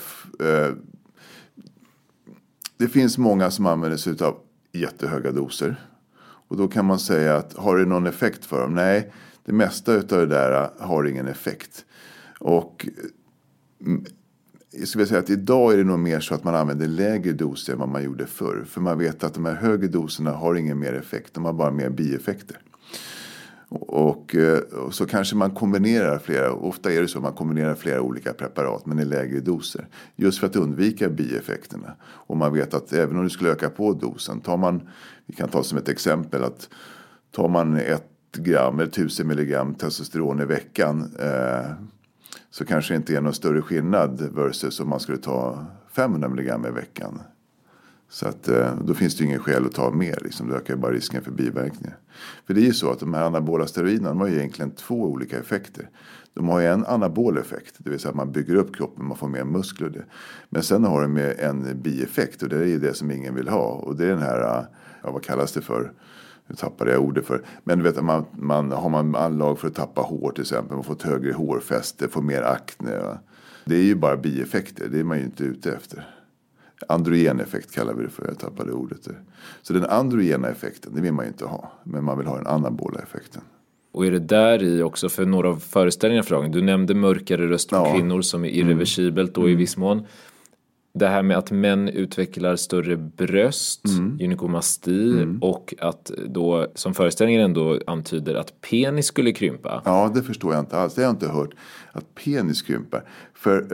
Det finns många som använder sig av jättehöga doser. Och då kan man säga att har det någon effekt för dem? Nej, det mesta av det där har ingen effekt. Och jag skulle säga att idag är det nog mer så att man använder lägre doser än vad man gjorde förr. För man vet att de här högre doserna har ingen mer effekt, de har bara mer bieffekter. Och så kanske man kombinerar flera, ofta är det så att man kombinerar flera olika preparat men i lägre doser. Just för att undvika bieffekterna. Och man vet att även om du skulle öka på dosen, vi kan ta som ett exempel att tar man 1 gram eller 1000 milligram testosteron i veckan så kanske det inte är någon större skillnad versus om man skulle ta 500 milligram i veckan. Så att då finns det ingen skäl att ta mer. Liksom. Det ökar bara risken för biverkningar. För det är ju så att de här anabola steroiderna har ju egentligen 2 olika effekter. De har ju en anabol effekt. Det vill säga att man bygger upp kroppen, man får mer muskler. Men sen har de en bieffekt och det är ju det som ingen vill ha. Och det är den här, vad kallas det för? Nu tappade jag ordet för. Men du vet, har man anlag för att tappa hår till exempel. Man får ett högre hårfäste, får mer akne. Va? Det är ju bara bieffekter. Det är man ju inte ute efter. Androgeneffekt kallar vi det för. Jag tappade ordet där. Så den androgena effekten, det vill man ju inte ha. Men man vill ha den anabola effekten. Och är det där i också för några av föreställningarna för dagen? Du nämnde mörkare röst på kvinnor som är irreversibelt då i viss mån. Det här med att män utvecklar större bröst, gynekomasti och att då, som föreställningen ändå antyder, att penis skulle krympa. Ja, det förstår jag inte alls. Det har jag inte hört, att penis krympar. För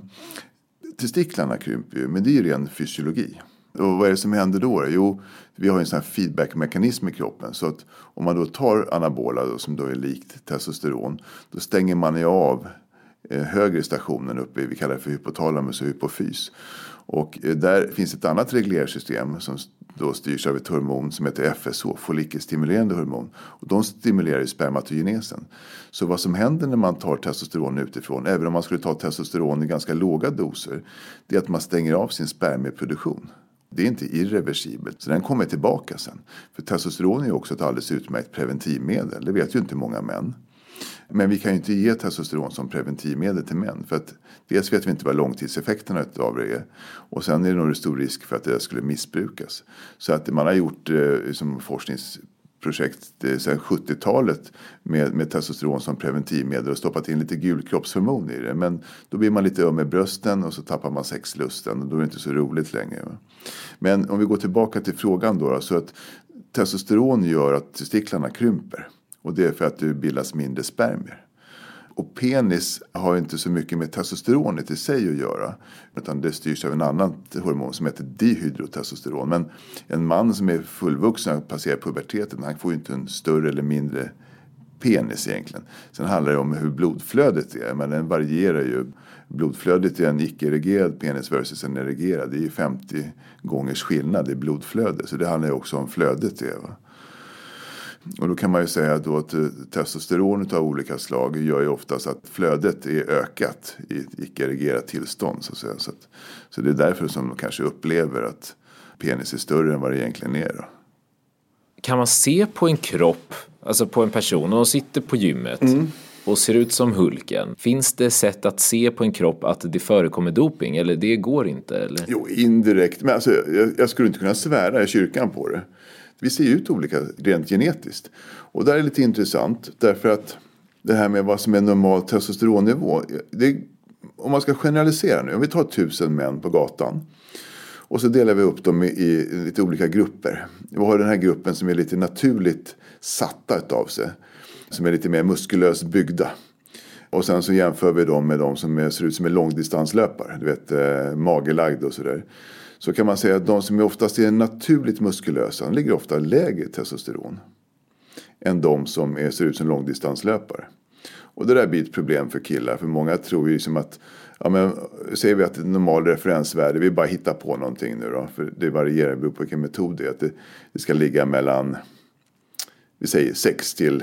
testiklarna krymper ju, men det är ju ren fysiologi. Och vad är det som händer då? Jo, vi har ju en sån här feedbackmekanism i kroppen. Så att om man då tar anabola då, som då är likt testosteron, då stänger man ju av högre stationen uppe, vi kallar det för hypotalamus och hypofys. Och där finns ett annat reglersystem som då styrs av ett hormon som heter FSH, follikelstimulerande hormon. Och de stimulerar ju spermatogenesen. Så vad som händer när man tar testosteron utifrån, även om man skulle ta testosteron i ganska låga doser, det är att man stänger av sin spermieproduktion. Det är inte irreversibelt, så den kommer tillbaka sen. För testosteron är ju också ett alldeles utmärkt preventivmedel, det vet ju inte många män. Men vi kan ju inte ge testosteron som preventivmedel till män. För att dels vet vi inte vad långtidseffekterna av det är. Och sen är det nog stor risk för att det skulle missbrukas. Så att man har gjort som forskningsprojekt sedan 70-talet med testosteron som preventivmedel och stoppat in lite gulkroppshormon i det. Men då blir man lite öm med brösten och så tappar man sexlusten. Och då är det inte så roligt längre. Va? Men om vi går tillbaka till frågan då. Så att testosteron gör att testiklarna krymper. Och det är för att det bildas mindre spermier. Och penis har inte så mycket med testosteronet i sig att göra. Utan det styrs av en annan hormon som heter dihydrotestosteron. Men en man som är fullvuxen och passerar puberteten, han får ju inte en större eller mindre penis egentligen. Sen handlar det om hur blodflödet är. Men den varierar ju. Blodflödet är en icke-erigerad penis versus en erigerad. Det är ju 50 gångers skillnad i blodflödet. Så det handlar ju också om flödet är, va? Och då kan man ju säga då att testosteron av olika slag gör ju oftast att flödet är ökat i ett icke-erigerat tillstånd. Så att säga. Så det är därför som de kanske upplever att penis är större än vad det egentligen är. Då. Kan man se på en kropp, alltså på en person och sitter på gymmet och ser ut som Hulken? Finns det sätt att se på en kropp att det förekommer doping? Eller det går inte? Eller? Jo, indirekt. Men alltså, jag skulle inte kunna svära i kyrkan på det. Vi ser ut olika rent genetiskt. Och det är lite intressant. Därför att det här med vad som är normal testosteronnivå. Om man ska generalisera nu. Om vi tar 1000 män på gatan. Och så delar vi upp dem i lite olika grupper. Vi har den här gruppen som är lite naturligt satta utav sig. Som är lite mer muskulöst byggda. Och sen så jämför vi dem med de som ser ut som är långdistanslöpare. Du vet, magelagd och sådär. Så kan man säga att de som oftast är naturligt muskulösa ligger ofta lägre testosteron än de som ser ut som långdistanslöpare. Och det där blir ett problem för killar. För många tror ju som att, ja men säger vi att det är normal referensvärde, vi bara hittar på någonting nu då. För det varierar, det beror på vilken metod det är. Att det ska ligga mellan, vi säger 6 till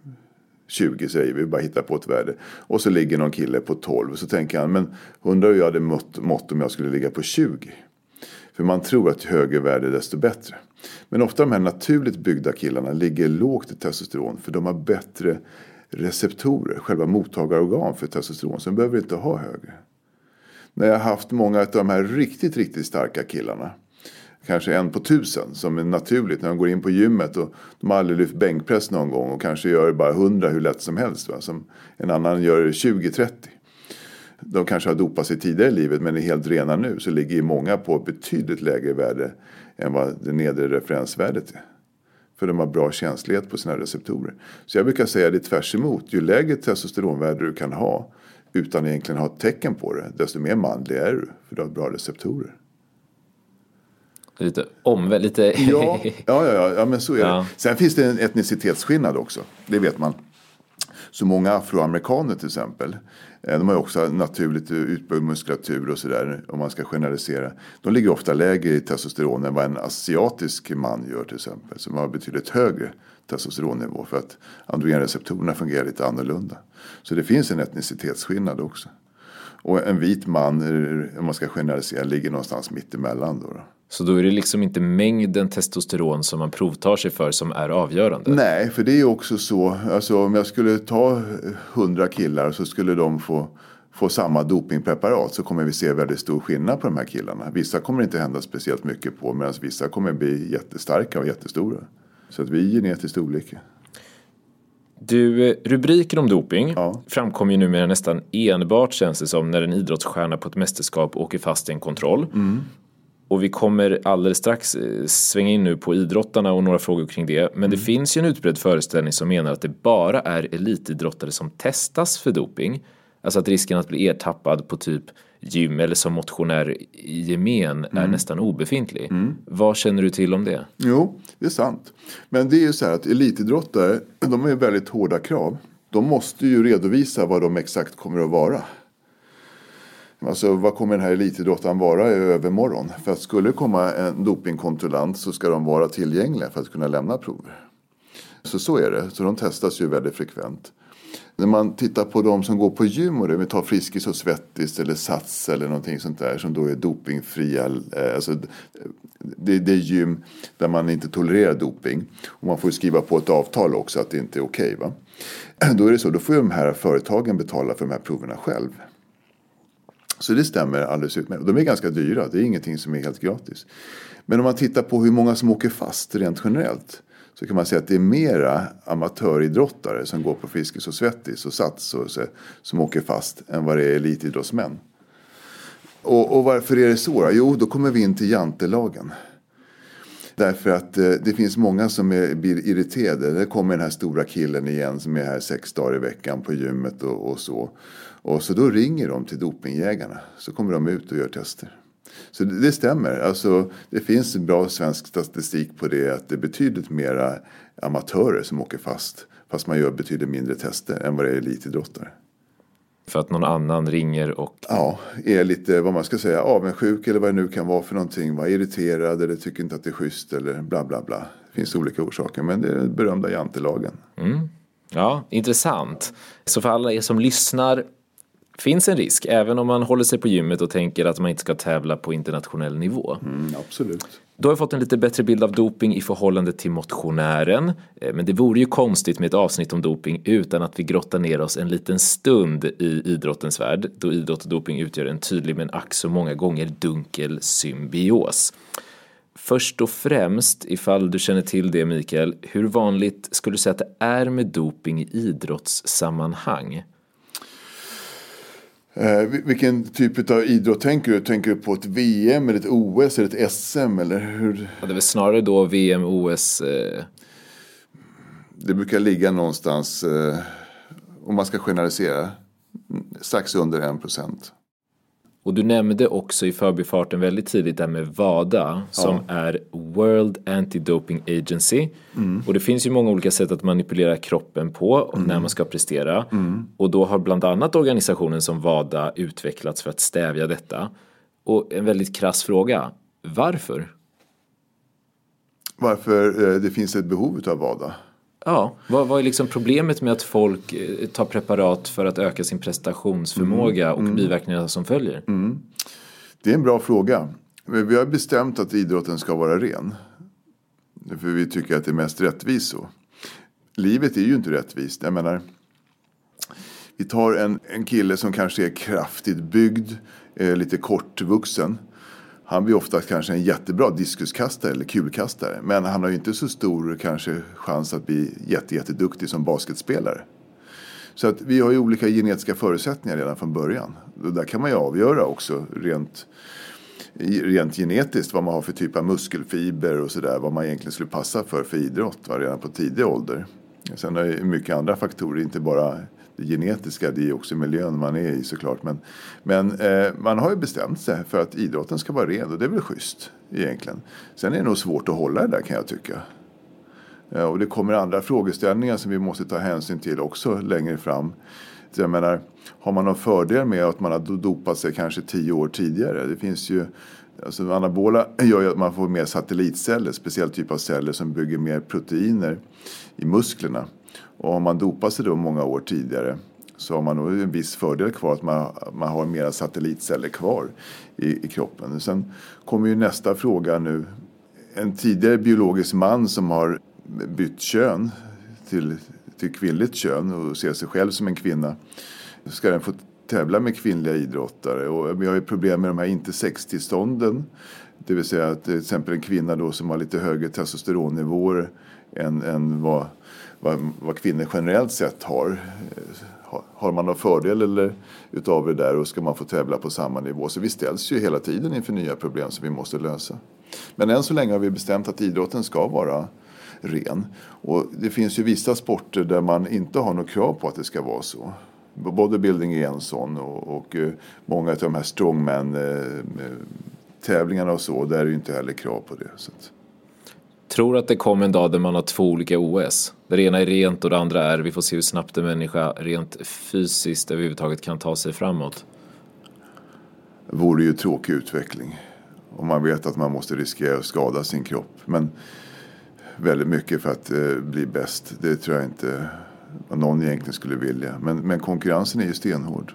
20 säger vi, bara hittar på ett värde. Och så ligger någon kille på 12. Så tänker han, men undrar hur jag hade mått om jag skulle ligga på 20. För man tror att högre värde är desto bättre. Men ofta de här naturligt byggda killarna ligger lågt i testosteron. För de har bättre receptorer, själva mottagarorgan för testosteron. Så de behöver inte ha högre. När jag har haft många av de här riktigt, riktigt starka killarna. Kanske 1 på 1000 som är naturligt när de går in på gymmet. Och de har aldrig lyft bänkpress någon gång. Och kanske gör bara 100 hur lätt som helst. Va? Som en annan gör 20-30. De kanske har dopat sig tidigare i livet men är helt rena nu. Så ligger många på betydligt lägre värde än vad det nedre referensvärdet är. För de har bra känslighet på sina receptorer. Så jag brukar säga det tvärs emot. Ju lägre testosteronvärde du kan ha utan egentligen ha ett tecken på det, desto mer manlig är du. För du har bra receptorer. Lite omvänt, lite... Ja, men så är det. Sen finns det en etnicitetsskillnad också. Det vet man. Så många afroamerikaner till exempel, de har ju också naturligt utbyggd muskulatur och sådär, om man ska generalisera. De ligger ofta lägre i testosteron än vad en asiatisk man gör till exempel, som har betydligt högre testosteronnivå för att androgenreceptorerna fungerar lite annorlunda. Så det finns en etnicitetsskillnad också. Och en vit man, om man ska generalisera, ligger någonstans mitt emellan då. Så då är det liksom inte mängden testosteron som man provtar sig för som är avgörande? Nej, för det är ju också så. Alltså om jag skulle ta 100 killar så skulle de få samma dopingpreparat, så kommer vi se väldigt stor skillnad på de här killarna. Vissa kommer inte hända speciellt mycket på, medan vissa kommer bli jättestarka och jättestora. Så att vi är genetiskt olika. Du, rubriker om doping framkommer ju numera nästan enbart, känns det som, när en idrottsstjärna på ett mästerskap åker fast i en kontroll. Och vi kommer alldeles strax svänga in nu på idrottarna och några frågor kring det. Men det finns ju en utbredd föreställning som menar att det bara är elitidrottare som testas för doping. Alltså att risken att bli ertappad på typ gym eller som motionär i gemen är nästan obefintlig. Vad känner du till om det? Jo, det är sant. Men det är ju så här att elitidrottare, de har ju väldigt hårda krav. De måste ju redovisa vad de exakt kommer att vara. Alltså vad kommer den här elitidrottaren vara i övermorgon? För att skulle det komma en dopingkontrollant så ska de vara tillgängliga för att kunna lämna prover. Så är det. Så de testas ju väldigt frekvent. När man tittar på de som går på gym och vi tar Friskis och Svettis eller Sats eller någonting sånt där som då är dopingfria. Alltså det är gym där man inte tolererar doping. Och man får skriva på ett avtal också att det inte är okej, va? Då är det så, då får ju de här företagen betala för de här proverna själv. Så det stämmer alldeles ut med. De är ganska dyra, det är ingenting som är helt gratis. Men om man tittar på hur många som åker fast rent generellt, så kan man säga att det är mera amatöridrottare som går på Friskis och Svettis och Sats och så, som åker fast än vad det är elitidrottsmän. Och varför är det så? Jo, då kommer vi in till jantelagen. Därför att det finns många som blir irriterade. Det kommer den här stora killen igen som är här 6 dagar i veckan på gymmet och så. Och så då ringer de till dopingjägarna. Så kommer de ut och gör tester. Så det stämmer. Alltså, det finns en bra svensk statistik på det. Att det är betydligt mera amatörer som åker fast. Fast man gör betydligt mindre tester än vad det är elitidrottare. För att någon annan ringer och... Ja, är lite, vad man ska säga, avundsjuk eller vad det nu kan vara för någonting. Var irriterad eller tycker inte att det är schysst eller bla bla bla. Det finns olika orsaker, men det är den berömda jantelagen. Ja, intressant. Så för alla er som lyssnar, finns en risk, även om man håller sig på gymmet och tänker att man inte ska tävla på internationell nivå. Absolut. Då har vi fått en lite bättre bild av doping i förhållande till motionären. Men det vore ju konstigt med ett avsnitt om doping utan att vi grottar ner oss en liten stund i idrottens värld. Då idrott och doping utgör en tydlig men ack så många gånger dunkel symbios. Först och främst, ifall du känner till det, Mikael, hur vanligt skulle du säga att det är med doping i idrottssammanhang? Vilken typ av idrott tänker du? Tänker du på ett VM eller ett OS eller ett SM? Eller hur? Ja, det är väl snarare då VM, OS. Det brukar ligga någonstans, om man ska generalisera, strax under 1%. Och du nämnde också i förbifarten väldigt tidigt där med WADA som är World Anti-Doping Agency. Och det finns ju många olika sätt att manipulera kroppen på när man ska prestera. Och då har bland annat organisationen som WADA utvecklats för att stävja detta. Och en väldigt krass fråga, varför? Varför det finns ett behov av WADA? Ja, vad är liksom problemet med att folk tar preparat för att öka sin prestationsförmåga och biverkningarna som följer? Det är en bra fråga. Vi har bestämt att idrotten ska vara ren. För vi tycker att det är mest rättvist så. Livet är ju inte rättvist. Jag menar, vi tar en kille som kanske är kraftigt byggd, lite kortvuxen. Han blir ofta kanske en jättebra diskuskastare eller kulkastare. Men han har ju inte så stor kanske chans att bli jätteduktig som basketspelare. Så att vi har ju olika genetiska förutsättningar redan från början. Och där kan man ju avgöra också rent genetiskt vad man har för typ av muskelfiber och sådär. Vad man egentligen skulle passa för idrott redan på tidig ålder. Sen är det mycket andra faktorer, inte bara det genetiska, det är också miljön man är i såklart. Men man har ju bestämt sig för att idrotten ska vara ren och det är väl schysst egentligen. Sen är det nog svårt att hålla det där kan jag tycka. Och det kommer andra frågeställningar som vi måste ta hänsyn till också längre fram. Jag menar, har man någon fördel med att man har dopat sig kanske 10 år tidigare? Det finns ju, alltså anabola gör ju att man får mer satellitceller, speciell typ av celler som bygger mer proteiner i musklerna. Och om man dopar sig då många år tidigare så har man nog en viss fördel kvar att man har mera satellitceller kvar i kroppen. Sen kommer ju nästa fråga nu. En tidigare biologisk man som har bytt kön till kvinnligt kön och ser sig själv som en kvinna, ska den få tävla med kvinnliga idrottare? Och vi har ju problem med de här intersextillstånden. Det vill säga att till exempel en kvinna då som har lite högre testosteronnivåer än vad kvinnor generellt sett har. Har man någon fördel eller utav det där, och ska man få tävla på samma nivå? Så vi ställs ju hela tiden inför nya problem som vi måste lösa. Men än så länge har vi bestämt att idrotten ska vara ren. Och det finns ju vissa sporter där man inte har något krav på att det ska vara så. Bodybuilding är en sån, och många av de här strongman-tävlingarna och så, där är ju inte heller krav på det. Så att... Tror att det kommer en dag där man har 2 olika OS? Där det ena är rent och det andra är, vi får se hur snabbt en människa rent fysiskt överhuvudtaget kan ta sig framåt. Det vore ju tråkig utveckling. Om man vet att man måste riskera att skada sin kropp. Men väldigt mycket för att bli bäst, det tror jag inte någon egentligen skulle vilja. Men konkurrensen är ju stenhård.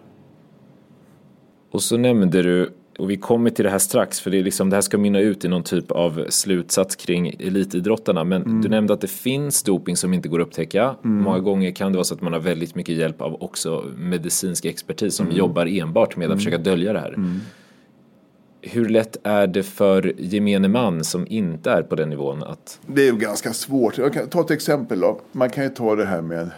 Och så nämnde du, och vi kommer till det här strax, för det är liksom, det här ska mynna ut i någon typ av slutsats kring elitidrottarna. Men du nämnde att det finns doping som inte går att upptäcka. Många gånger kan det vara så att man har väldigt mycket hjälp av också medicinsk expertis som jobbar enbart med att försöka dölja det här. Hur lätt är det för gemene man som inte är på den nivån att... Det är ju ganska svårt. Jag kan ta ett exempel då. Man kan ju ta det här med...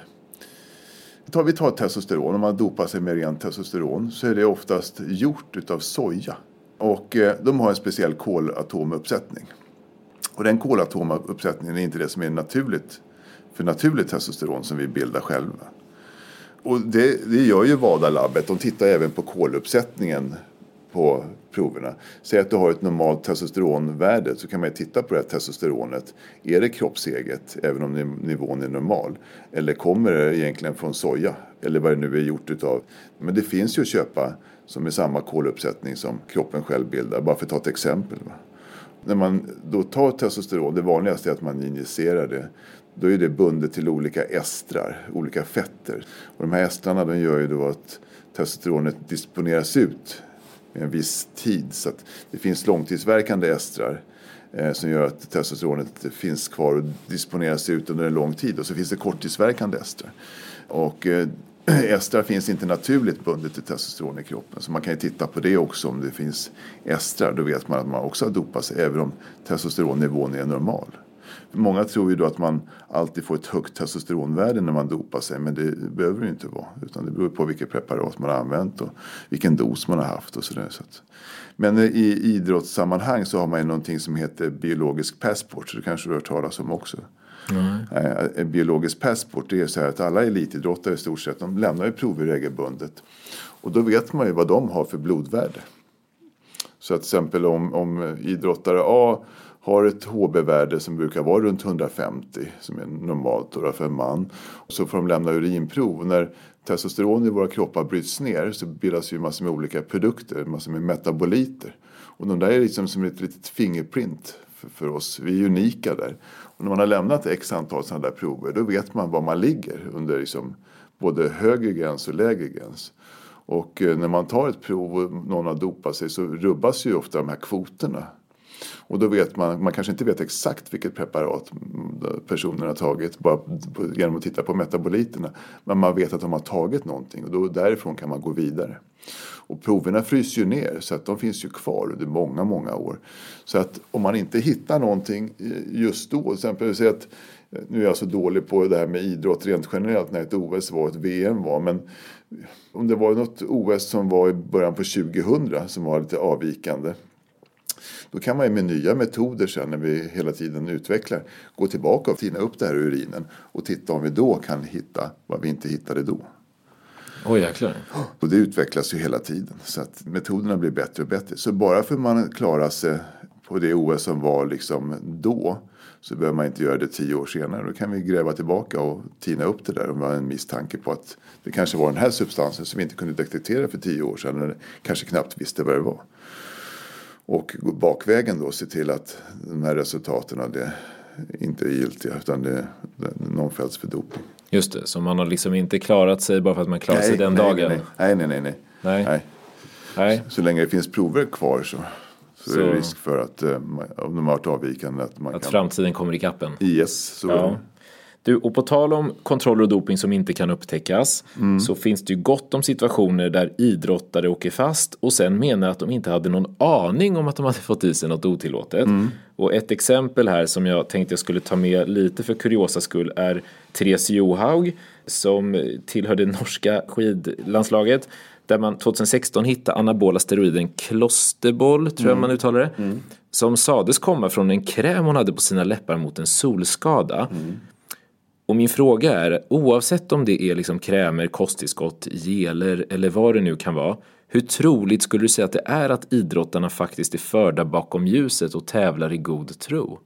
Vi tar testosteron. Om man dopar sig med ren testosteron så är det oftast gjort utav soja. Och de har en speciell kolatomuppsättning. Och den kolatomuppsättningen är inte det som är naturligt för naturligt testosteron som vi bildar själva. Och det gör ju WADA-labbet. De tittar även på koluppsättningen på proverna. Säg att du har ett normalt testosteronvärde, så kan man titta på det här testosteronet. Är det kroppseget även om nivån är normal? Eller kommer det egentligen från soja? Eller vad det nu är gjort utav? Men det finns ju att köpa som är samma koluppsättning som kroppen själv bildar. Bara för att ta ett exempel. Va? När man då tar testosteron, det vanligaste är att man injicerar det. Då är det bundet till olika estrar, olika fetter. Och de här estrarna, de gör ju då att testosteronet disponeras ut en viss tid, så att det finns långtidsverkande estrar som gör att testosteronet finns kvar och disponeras ut under en lång tid, och så finns det korttidsverkande estrar. Och estrar finns inte naturligt bundet till testosteron i kroppen, så man kan ju titta på det också. Om det finns estrar, då vet man att man också har dopat sig även om testosteronnivån är normal. Många tror ju då att man alltid får ett högt testosteronvärde när man dopar sig, men det behöver det inte vara, utan det beror på vilket preparat man har använt och vilken dos man har haft och sådär. Men i idrottssammanhang så har man ju någonting som heter biologisk passport, så det kanske du har hört talas om också. En biologisk passport, det är så här att alla elitidrottare i stort sett, de lämnar ju prover regelbundet, och då vet man ju vad de har för blodvärde. Så att till exempel om idrottare A har ett HB-värde som brukar vara runt 150, som är normalt då för en man, så får de lämna urinprov. När testosteron i våra kroppar bryts ner så bildas ju massor med olika produkter, massor med metaboliter. Och de där är liksom som ett litet fingerprint för oss. Vi är unika där. Och när man har lämnat x antal sådana där prover, då vet man var man ligger under liksom både högre gräns och lägre gräns. Och när man tar ett prov och någon har dopat sig, så rubbas ju ofta de här kvoterna. Och då vet man kanske inte vet exakt vilket preparat personen har tagit bara genom att titta på metaboliterna. Men man vet att de har tagit någonting, och då därifrån kan man gå vidare. Och proverna fryser ju ner, så att de finns ju kvar under många, många år. Så att om man inte hittar någonting just då, till exempel säga att nu är jag så dålig på det här med idrott rent generellt när ett OS var, ett VM var, men om det var något OS som var i början på 2000 som var lite avvikande, då kan man ju med nya metoder sen, när vi hela tiden utvecklar, gå tillbaka och tina upp det här urinen och titta om vi då kan hitta vad vi inte hittade då. Oj, jäklar. Och det utvecklas ju hela tiden, så att metoderna blir bättre och bättre. Så bara för man klarar sig på det OS som var liksom då, så behöver man inte göra det 10 år senare. Då kan vi gräva tillbaka och tina upp det där om vi har en misstanke på att det kanske var den här substansen som vi inte kunde detektera för 10 år sedan, eller kanske knappt visste vad det var. Och gå bakvägen då, se till att de här resultaten det inte är giltiga, utan någon fälls för doping. Just det, så man har liksom inte klarat sig bara för att man klarar sig den dagen. Nej. Så länge det finns prover kvar så är det risk för att om de har varit avvikande att framtiden kommer i kappen. Yes, så är det. Du, och på tal om kontroller och doping som inte kan upptäckas så finns det ju gott om situationer där idrottare åker fast och sen menar att de inte hade någon aning om att de hade fått i sig något otillåtet. Och ett exempel här som jag tänkte jag skulle ta med lite för kuriosa skull är Therese Johaug som tillhör det norska skidlandslaget, där man 2016 hittade anabola steroiden Klosterboll, tror jag man uttalar det, som sades komma från en kräm hon hade på sina läppar mot en solskada. Och min fråga är, oavsett om det är liksom krämer, kosttillskott, geler eller vad det nu kan vara, hur troligt skulle du säga att det är att idrottarna faktiskt är förda bakom ljuset och tävlar i god tro?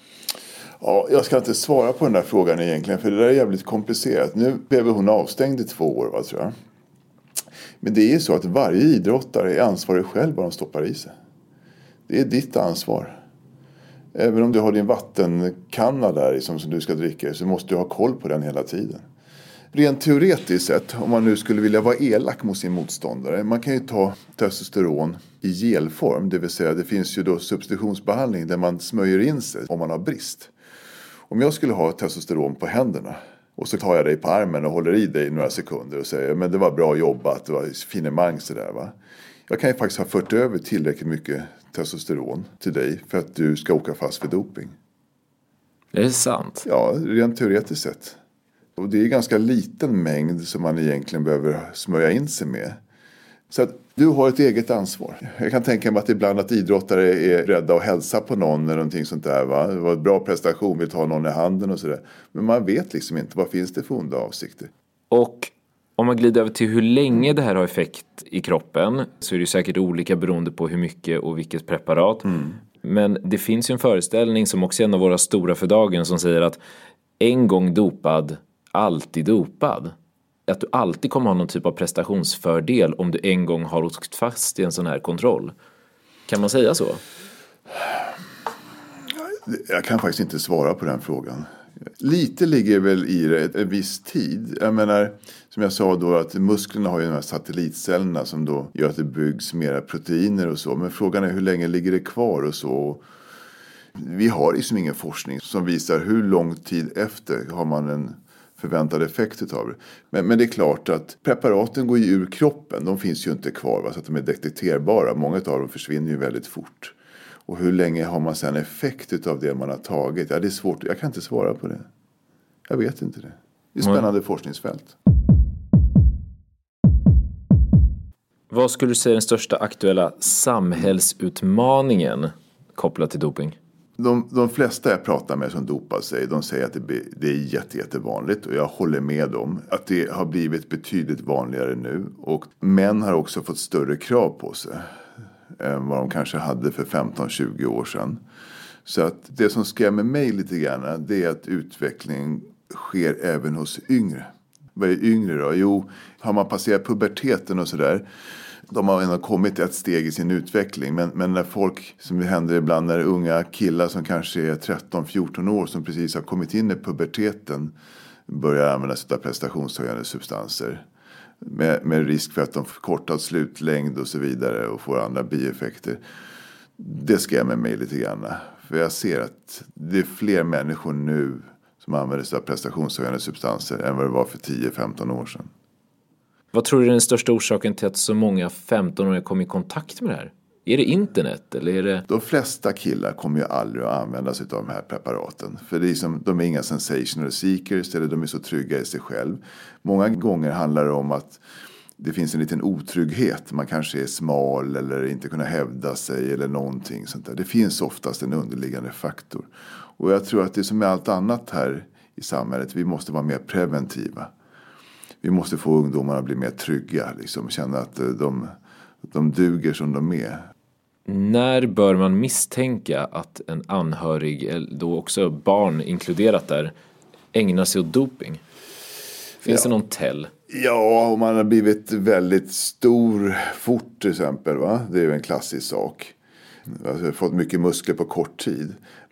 Ja, jag ska inte svara på den där frågan egentligen, för det där är jävligt komplicerat. Nu blev hon avstängd i 2 år, tror jag. Men det är ju så att varje idrottare är ansvarig själv vad de stoppar i sig. Det är ditt ansvar. Även om du har din vattenkanna där som du ska dricka, så måste du ha koll på den hela tiden. Rent teoretiskt sett, om man nu skulle vilja vara elak mot sin motståndare, man kan ju ta testosteron i gelform, det vill säga det finns ju då substitutionsbehandling där man smörjer in sig om man har brist. Om jag skulle ha testosteron på händerna och så tar jag dig på armen och håller i dig några sekunder och säger men det var bra jobbat, det var finemang sådär va. Jag kan ju faktiskt ha fört över tillräckligt mycket testosteron till dig för att du ska åka fast för doping. Det är sant. Ja, rent teoretiskt sett. Och det är ganska liten mängd som man egentligen behöver smörja in sig med. Så att du har ett eget ansvar. Jag kan tänka mig att ibland att idrottare är rädda att hälsa på någon eller någonting sånt där. Va? Det var en bra prestation, vi tar någon i handen och sådär. Men man vet liksom inte, vad finns det för onda avsikter? Och om man glider över till hur länge det här har effekt i kroppen så är det säkert olika beroende på hur mycket och vilket preparat. Men det finns ju en föreställning som också är en av våra stora för dagen som säger att en gång dopad, alltid dopad. Att du alltid kommer ha någon typ av prestationsfördel om du en gång har åkt fast i en sån här kontroll. Kan man säga så? Jag kan faktiskt inte svara på den frågan. Lite ligger väl i det en viss tid. Jag menar, som jag sa då, att musklerna har ju de här satellitcellerna som då gör att det byggs mera proteiner och så. Men frågan är hur länge ligger det kvar och så. Vi har liksom ingen forskning som visar hur lång tid efter har man en förväntad effekt av det. Men det är klart att preparaten går ju ur kroppen. De finns ju inte kvar va? Så att de är detekterbara. Många av dem försvinner ju väldigt fort. Och hur länge har man sedan effekt av det man har tagit? Ja, det är svårt. Jag kan inte svara på det. Jag vet inte det. Det är spännande forskningsfält. Vad skulle du säga är den största aktuella samhällsutmaningen kopplat till doping? De flesta jag pratar med som dopar sig, de säger att det är jättevanligt. Och jag håller med om att det har blivit betydligt vanligare nu. Och män har också fått större krav på sig än vad de kanske hade för 15-20 år sedan. Så att det som skrämmer mig lite grann, det är att utvecklingen sker även hos yngre. Vad är yngre då? Jo, har man passerat puberteten och sådär, de har ändå kommit ett steg i sin utveckling. Men när folk, som det händer ibland, när unga killar som kanske är 13-14 år som precis har kommit in i puberteten börjar använda sig av prestationshöjande substanser. Med risk för att de förkortar slutlängd och så vidare och får andra bieffekter. Det skrämmer mig lite grann. För jag ser att det är fler människor nu som använder sig av prestationshöjande substanser än vad det var för 10-15 år sedan. Vad tror du är den största orsaken till att så många 15-åringar kommer i kontakt med det här? Är det internet eller är det... De flesta killar kommer ju aldrig att använda sig av de här preparaten. För det är som, de är inga sensational seekers eller de är så trygga i sig själv. Många gånger handlar det om att det finns en liten otrygghet. Man kanske är smal eller inte kunna hävda sig eller någonting sånt där. Det finns oftast en underliggande faktor. Och jag tror att det är som med allt annat här i samhället. Vi måste vara mer preventiva. Vi måste få ungdomarna att bli mer trygga. Liksom, känna att de duger som de är. När bör man misstänka att en anhörig, då också barn inkluderat där, ägnar sig åt doping? Finns det någon tell? Ja, om man har blivit väldigt stor fort till exempel. Va? Det är ju en klassisk sak. Alltså, fått mycket muskler på kort tid.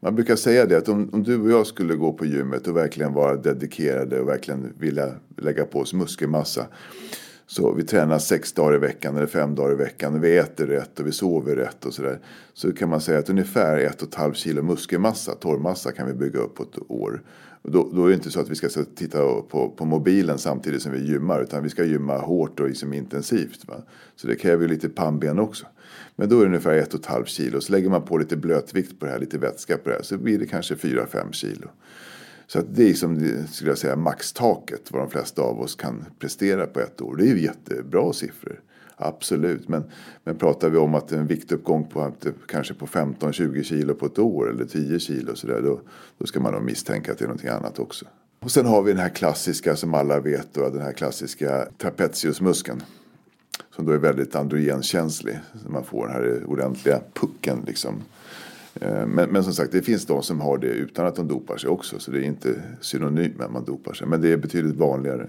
Man brukar säga det att om du och jag skulle gå på gymmet och verkligen vara dedikerade och verkligen vilja lägga på oss muskelmassa. Så vi tränar 6 dagar i veckan eller 5 dagar i veckan och vi äter rätt och vi sover rätt och sådär. Så kan man säga att ungefär 1,5 kilo muskelmassa, torrmassa kan vi bygga upp på ett år. Och då är det inte så att vi ska titta på mobilen samtidigt som vi gymmar, utan vi ska gymma hårt och liksom intensivt. Va? Så det kräver ju lite pannben också. Men då är det ungefär 1,5 kilo. Så lägger man på lite blötvikt på det här, lite vätska på det här, så blir det kanske 4-5 kilo. Så att det är som, skulle jag säga, maxtaket vad de flesta av oss kan prestera på ett år. Det är ju jättebra siffror. Absolut. Men pratar vi om att en viktuppgång på kanske på 15-20 kilo på ett år eller 10 kilo så där, då ska man nog misstänka att det är någonting annat också. Och sen har vi den här klassiska som alla vet då, den här klassiska trapeziusmuskeln. Som då är väldigt androgenkänslig. Så man får den här ordentliga pucken liksom. Men som sagt, det finns de som har det utan att de dopar sig också. Så det är inte synonymt med att man dopar sig. Men det är betydligt vanligare.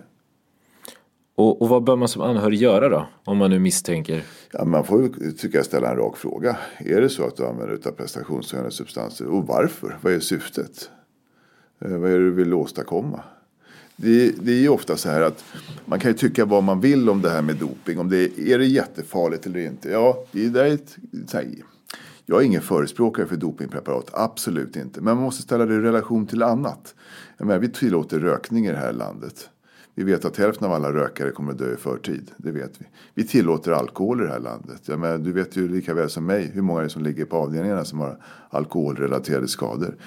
Och vad bör man som anhörig göra då? Om man nu misstänker? Ja, man får tycka ställa en rak fråga. Är det så att du använder utav prestationshöjande substanser? Och varför? Vad är syftet? Vad är det du vill åstadkomma? Det är ju ofta så här att man kan ju tycka vad man vill om det här med doping. Om är det jättefarligt eller inte? Ja, det är där jag är ingen förespråkare för dopingpreparat, absolut inte. Men man måste ställa det i relation till annat. Vi tillåter rökning i det här landet. Vi vet att hälften av alla rökare kommer att dö i förtid, det vet vi. Vi tillåter alkohol i det här landet. Du vet ju lika väl som mig hur många det är som ligger på avdelningarna som har alkoholrelaterade skador.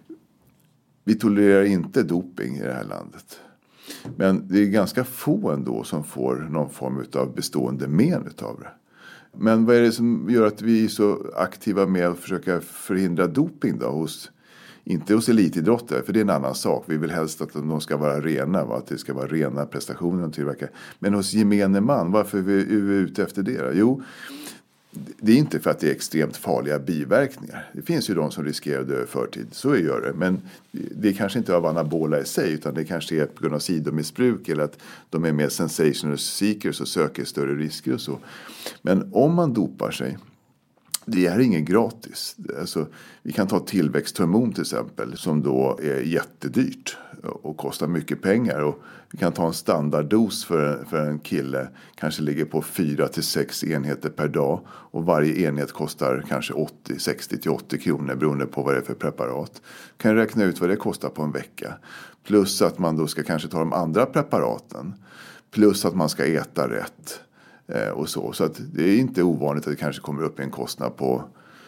Vi tolererar inte doping i det här landet. Men det är ganska få ändå som får någon form av bestående men utav det. Men vad är det som gör att vi är så aktiva med att försöka förhindra doping då? Inte hos elitidrottare, för det är en annan sak. Vi vill helst att de ska vara rena, va? Att det ska vara rena prestationer de tillverkar. Men hos gemene man, varför är vi ute efter det då? Jo, det är inte för att det är extremt farliga biverkningar. Det finns ju de som riskerar att dö i förtid, så gör det. Men det är kanske inte av anabola i sig, utan det kanske är på grund av sidomissbruk eller att de är mer sensational seekers och söker större risker och så. Men om man dopar sig, det är ingen gratis. Alltså, vi kan ta tillväxthormon till exempel som då är jättedyrt och kostar mycket pengar. Och vi kan ta en standarddos för en kille, kanske ligger på 4-6 enheter per dag. Och varje enhet kostar kanske 60-80 kronor beroende på vad det är för preparat. Kan räkna ut vad det kostar på en vecka. Plus att man då ska kanske ta de andra preparaten. Plus att man ska äta rätt. Och så att det är inte ovanligt att det kanske kommer upp en kostnad på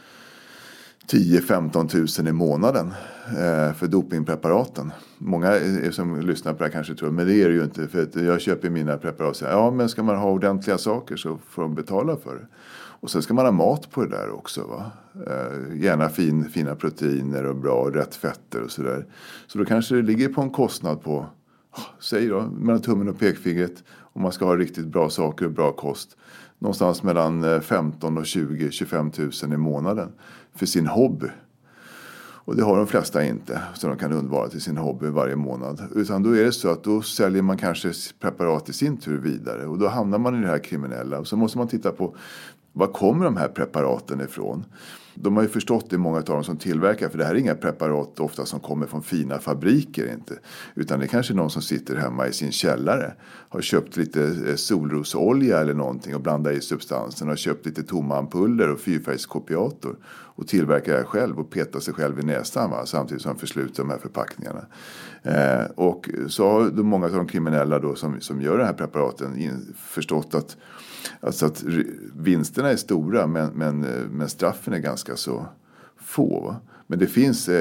10-15 000 i månaden för dopingpreparaten. Många som lyssnar på det här kanske tror, men det är det ju inte, för att jag köper mina preparat och säger, ja men ska man ha ordentliga saker så får de betala för det. Och sen ska man ha mat på det där också, va? Gärna fina proteiner och bra rätt fetter och sådär. Så då kanske det ligger på en kostnad på, säg då, mellan tummen och pekfingret, om man ska ha riktigt bra saker och bra kost. Någonstans mellan 15 och 20-25 000 i månaden för sin hobby. Och det har de flesta inte, så de kan undvara till sin hobby varje månad. Utan då är det så att då säljer man kanske preparat i sin tur vidare. Och då hamnar man i det här kriminella. Och så måste man titta på, var kommer de här preparaten ifrån? De har ju förstått det, många av dem som tillverkar, för det här är inga preparat ofta som kommer från fina fabriker inte. Utan det är kanske någon som sitter hemma i sin källare, har köpt lite solrosolja eller någonting och blandar i substansen, har köpt lite tomma ampuller och fyrfärgskopiator och tillverkar det själv och petar sig själv i näsan, va? Samtidigt som försluter de här förpackningarna. Och så har många av de kriminella då som gör de här preparaten förstått att vinsterna är stora men straffen är ganska så få. Va? Men det finns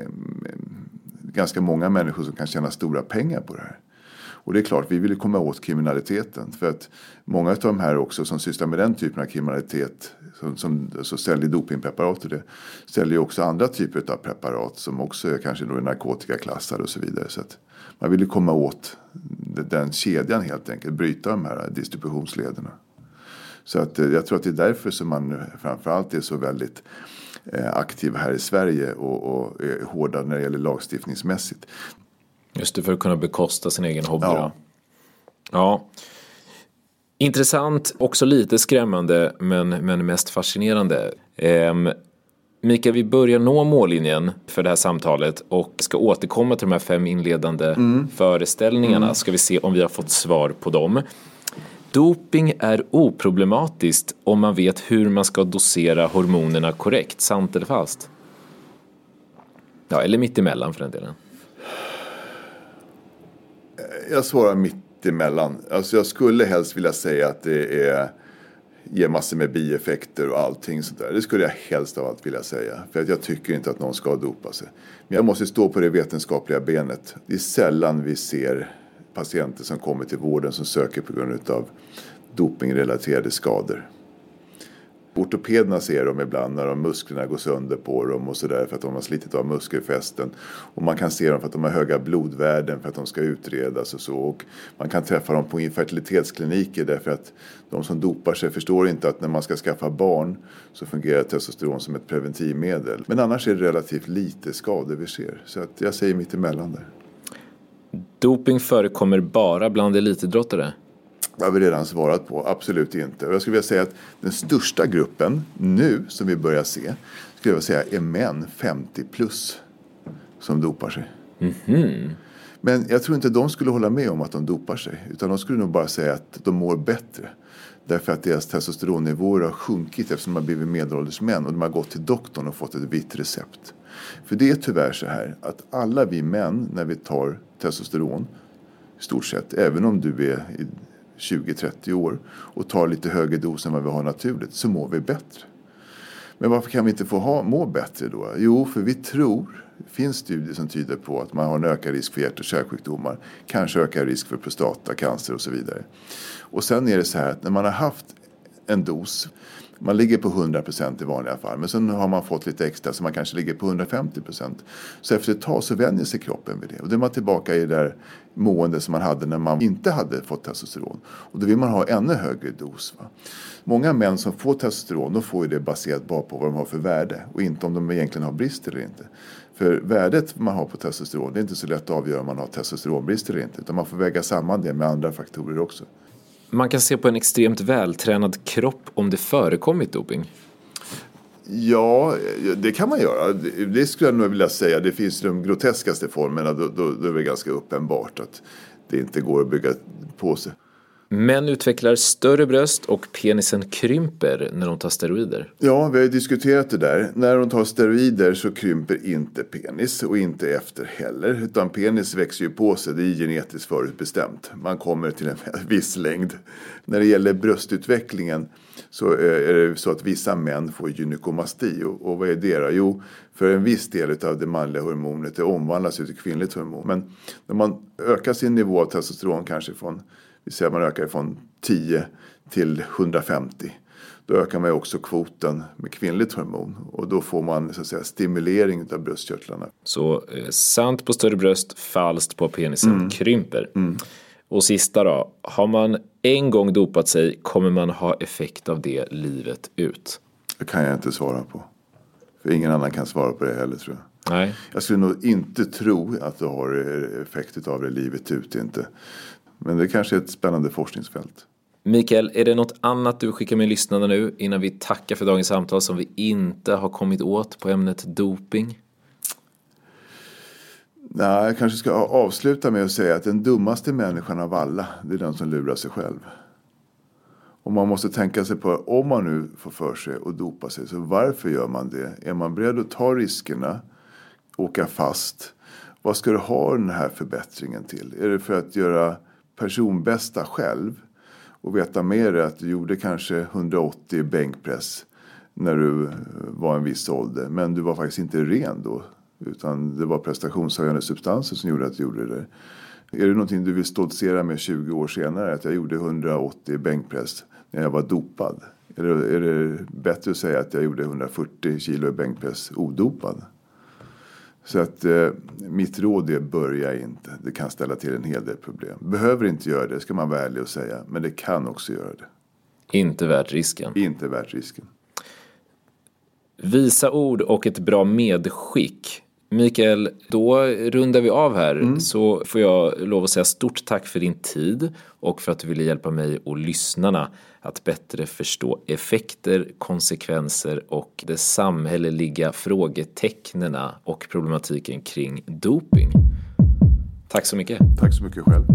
ganska många människor som kan tjäna stora pengar på det här. Och det är klart, vi vill komma åt kriminaliteten. För att många av de här också som sysslar med den typen av kriminalitet, som säljer dopingpreparat, det säljer också andra typer av preparat som också är kanske är narkotikaklassade och så vidare. Så att man vill komma åt den kedjan helt enkelt, bryta de här distributionslederna. Så att jag tror att det är därför som man framförallt är så väldigt aktiv här i Sverige och är hårda när det gäller lagstiftningsmässigt. Just det, för att kunna bekosta sin egen hobby. Ja. Då. Ja. Intressant, också lite skrämmande men mest fascinerande. Mikael, vi börjar nå mållinjen för det här samtalet och ska återkomma till de här 5 inledande föreställningarna. Ska vi se om vi har fått svar på dem. Doping är oproblematiskt om man vet hur man ska dosera hormonerna korrekt, sant eller falskt? Ja, eller mitt emellan för den delen. Jag svarar mitt emellan. Alltså jag skulle helst vilja säga att det ger massor med bieffekter och allting sånt där. Det skulle jag helst av allt vilja säga. För att jag tycker inte att någon ska dopa sig. Men jag måste stå på det vetenskapliga benet. Det är sällan vi ser patienter som kommer till vården som söker på grund av dopingrelaterade skador. Ortopederna ser dem ibland när musklerna går sönder på dem och sådär för att de har slitit av muskelfästen. Och man kan se dem för att de har höga blodvärden för att de ska utredas och så. Och man kan träffa dem på infertilitetskliniker därför att de som dopar sig förstår inte att när man ska skaffa barn så fungerar testosteron som ett preventivmedel. Men annars är det relativt lite skador vi ser. Så att jag säger mitt emellan där. Doping förekommer bara bland elitidrottare? Det har vi redan svarat på, absolut inte. Och jag skulle vilja säga att den största gruppen nu som vi börjar se, skulle jag säga är män 50 plus som dopar sig. Mm-hmm. Men jag tror inte de skulle hålla med om att de dopar sig, utan de skulle nog bara säga att de mår bättre. Därför att deras testosteronnivåer har sjunkit eftersom de har blivit medelålders män och de har gått till doktorn och fått ett vitt recept. För det är tyvärr så här att alla vi män när vi tar testosteron, i stort sett, även om du är i 20-30 år och tar lite högre dos än vad vi har naturligt, så mår vi bättre. Men varför kan vi inte få må bättre då? Jo, för vi tror, det finns studier som tyder på att man har en ökad risk för hjärt- och kärlsjukdomar, kanske ökad risk för prostatacancer och så vidare. Och sen är det så här att när man har haft en dos, man ligger på 100% i vanliga fall, men sen har man fått lite extra så man kanske ligger på 150%. Så efter ett tag så vänjer sig kroppen vid det. Och då är man tillbaka i det där mående som man hade när man inte hade fått testosteron. Och då vill man ha ännu högre dos. Va? Många män som får testosteron, de får ju det baserat bara på vad de har för värde. Och inte om de egentligen har brist eller inte. För värdet man har på testosteron, det är inte så lätt att avgöra om man har testosteronbrist eller inte. Utan man får väga samman det med andra faktorer också. Man kan se på en extremt vältränad kropp om det förekommit doping. Ja, det kan man göra. Det skulle jag nog vilja säga. Det finns de groteskaste formerna. Då är det ganska uppenbart att det inte går att bygga på sig. Män utvecklar större bröst och penisen krymper när de tar steroider. Ja, vi har diskuterat det där. När de tar steroider så krymper inte penis och inte efter heller. Utan penis växer ju på sig, det är genetiskt förutbestämt. Man kommer till en viss längd. När det gäller bröstutvecklingen så är det så att vissa män får gynekomasti. Och vad är det då? Jo, för en viss del av det manliga hormonet det omvandlas till kvinnligt hormon. Men när man ökar sin nivå av testosteron kanske från, vi säger man ökar från 10 till 150. Då ökar man också kvoten med kvinnligt hormon. Och då får man så att säga stimulering av bröstkörtlarna. Så sant på större bröst, falskt på penisen krymper. Och sista då. Har man en gång dopat sig kommer man ha effekt av det livet ut? Det kan jag inte svara på. För ingen annan kan svara på det heller tror jag. Nej. Jag skulle nog inte tro att du har effekt av det livet ut inte. Men det kanske är ett spännande forskningsfält. Mikael, är det något annat du skickar med lyssnarna nu innan vi tackar för dagens samtal som vi inte har kommit åt på ämnet doping? Nej, jag kanske ska avsluta med att säga att den dummaste människan av alla, det är den som lurar sig själv. Och man måste tänka sig på, om man nu får för sig och dopa sig, så varför gör man det? Är man beredd att ta riskerna, åka fast? Vad ska du ha den här förbättringen till? Är det för att göra personbästa själv och veta mer att du gjorde kanske 180 bänkpress när du var en viss ålder, men du var faktiskt inte ren då, utan det var prestationshöjande substanser som gjorde att du gjorde det. Är det någonting du vill stoltsera med 20 år senare, att jag gjorde 180 bänkpress när jag var dopad? Är det bättre att säga att jag gjorde 140 kilo bänkpress odopad? Så att mitt råd är börja inte. Det kan ställa till en hel del problem. Behöver inte göra det, ska man vara ärlig och säga. Men det kan också göra det. Inte värt risken. Inte värt risken. Visa ord och ett bra medskick. Mikael, då rundar vi av här. Så får jag lov att säga stort tack för din tid och för att du ville hjälpa mig och lyssnarna att bättre förstå effekter, konsekvenser och det samhälleliga frågetecknena och problematiken kring doping. Tack så mycket. Tack så mycket själv.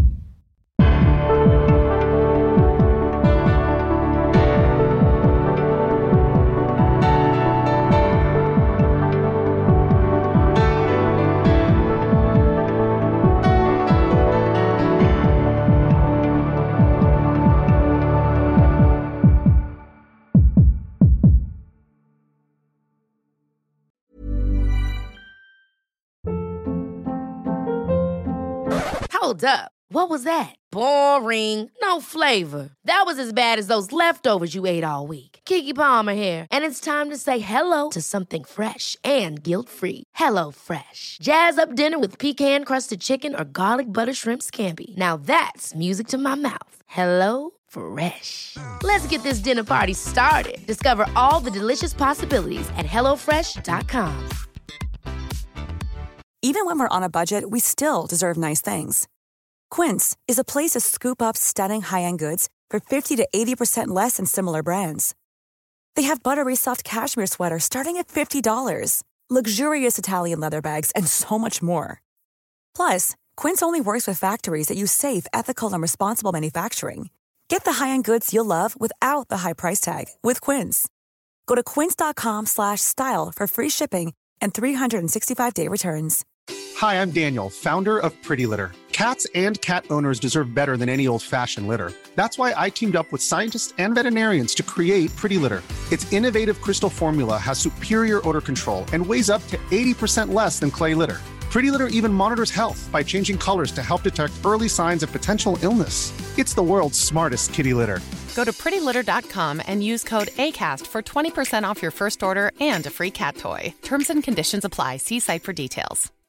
Hold up. What was that? Boring. No flavor. That was as bad as those leftovers you ate all week. Keke Palmer here, and it's time to say hello to something fresh and guilt-free. Hello Fresh. Jazz up dinner with pecan-crusted chicken or garlic butter shrimp scampi. Now that's music to my mouth. Hello Fresh. Let's get this dinner party started. Discover all the delicious possibilities at hellofresh.com. Even when we're on a budget, we still deserve nice things. Quince is a place to scoop up stunning high-end goods for 50 to 80% less than similar brands. They have buttery soft cashmere sweaters starting at $50, luxurious Italian leather bags, and so much more. Plus, Quince only works with factories that use safe, ethical, and responsible manufacturing. Get the high-end goods you'll love without the high price tag with Quince. Go to quince.com/style for free shipping and 365-day returns. Hi, I'm Daniel, founder of Pretty Litter. Cats and cat owners deserve better than any old-fashioned litter. That's why I teamed up with scientists and veterinarians to create Pretty Litter. Its innovative crystal formula has superior odor control and weighs up to 80% less than clay litter. Pretty Litter even monitors health by changing colors to help detect early signs of potential illness. It's the world's smartest kitty litter. Go to prettylitter.com and use code ACAST for 20% off your first order and a free cat toy. Terms and conditions apply. See site for details.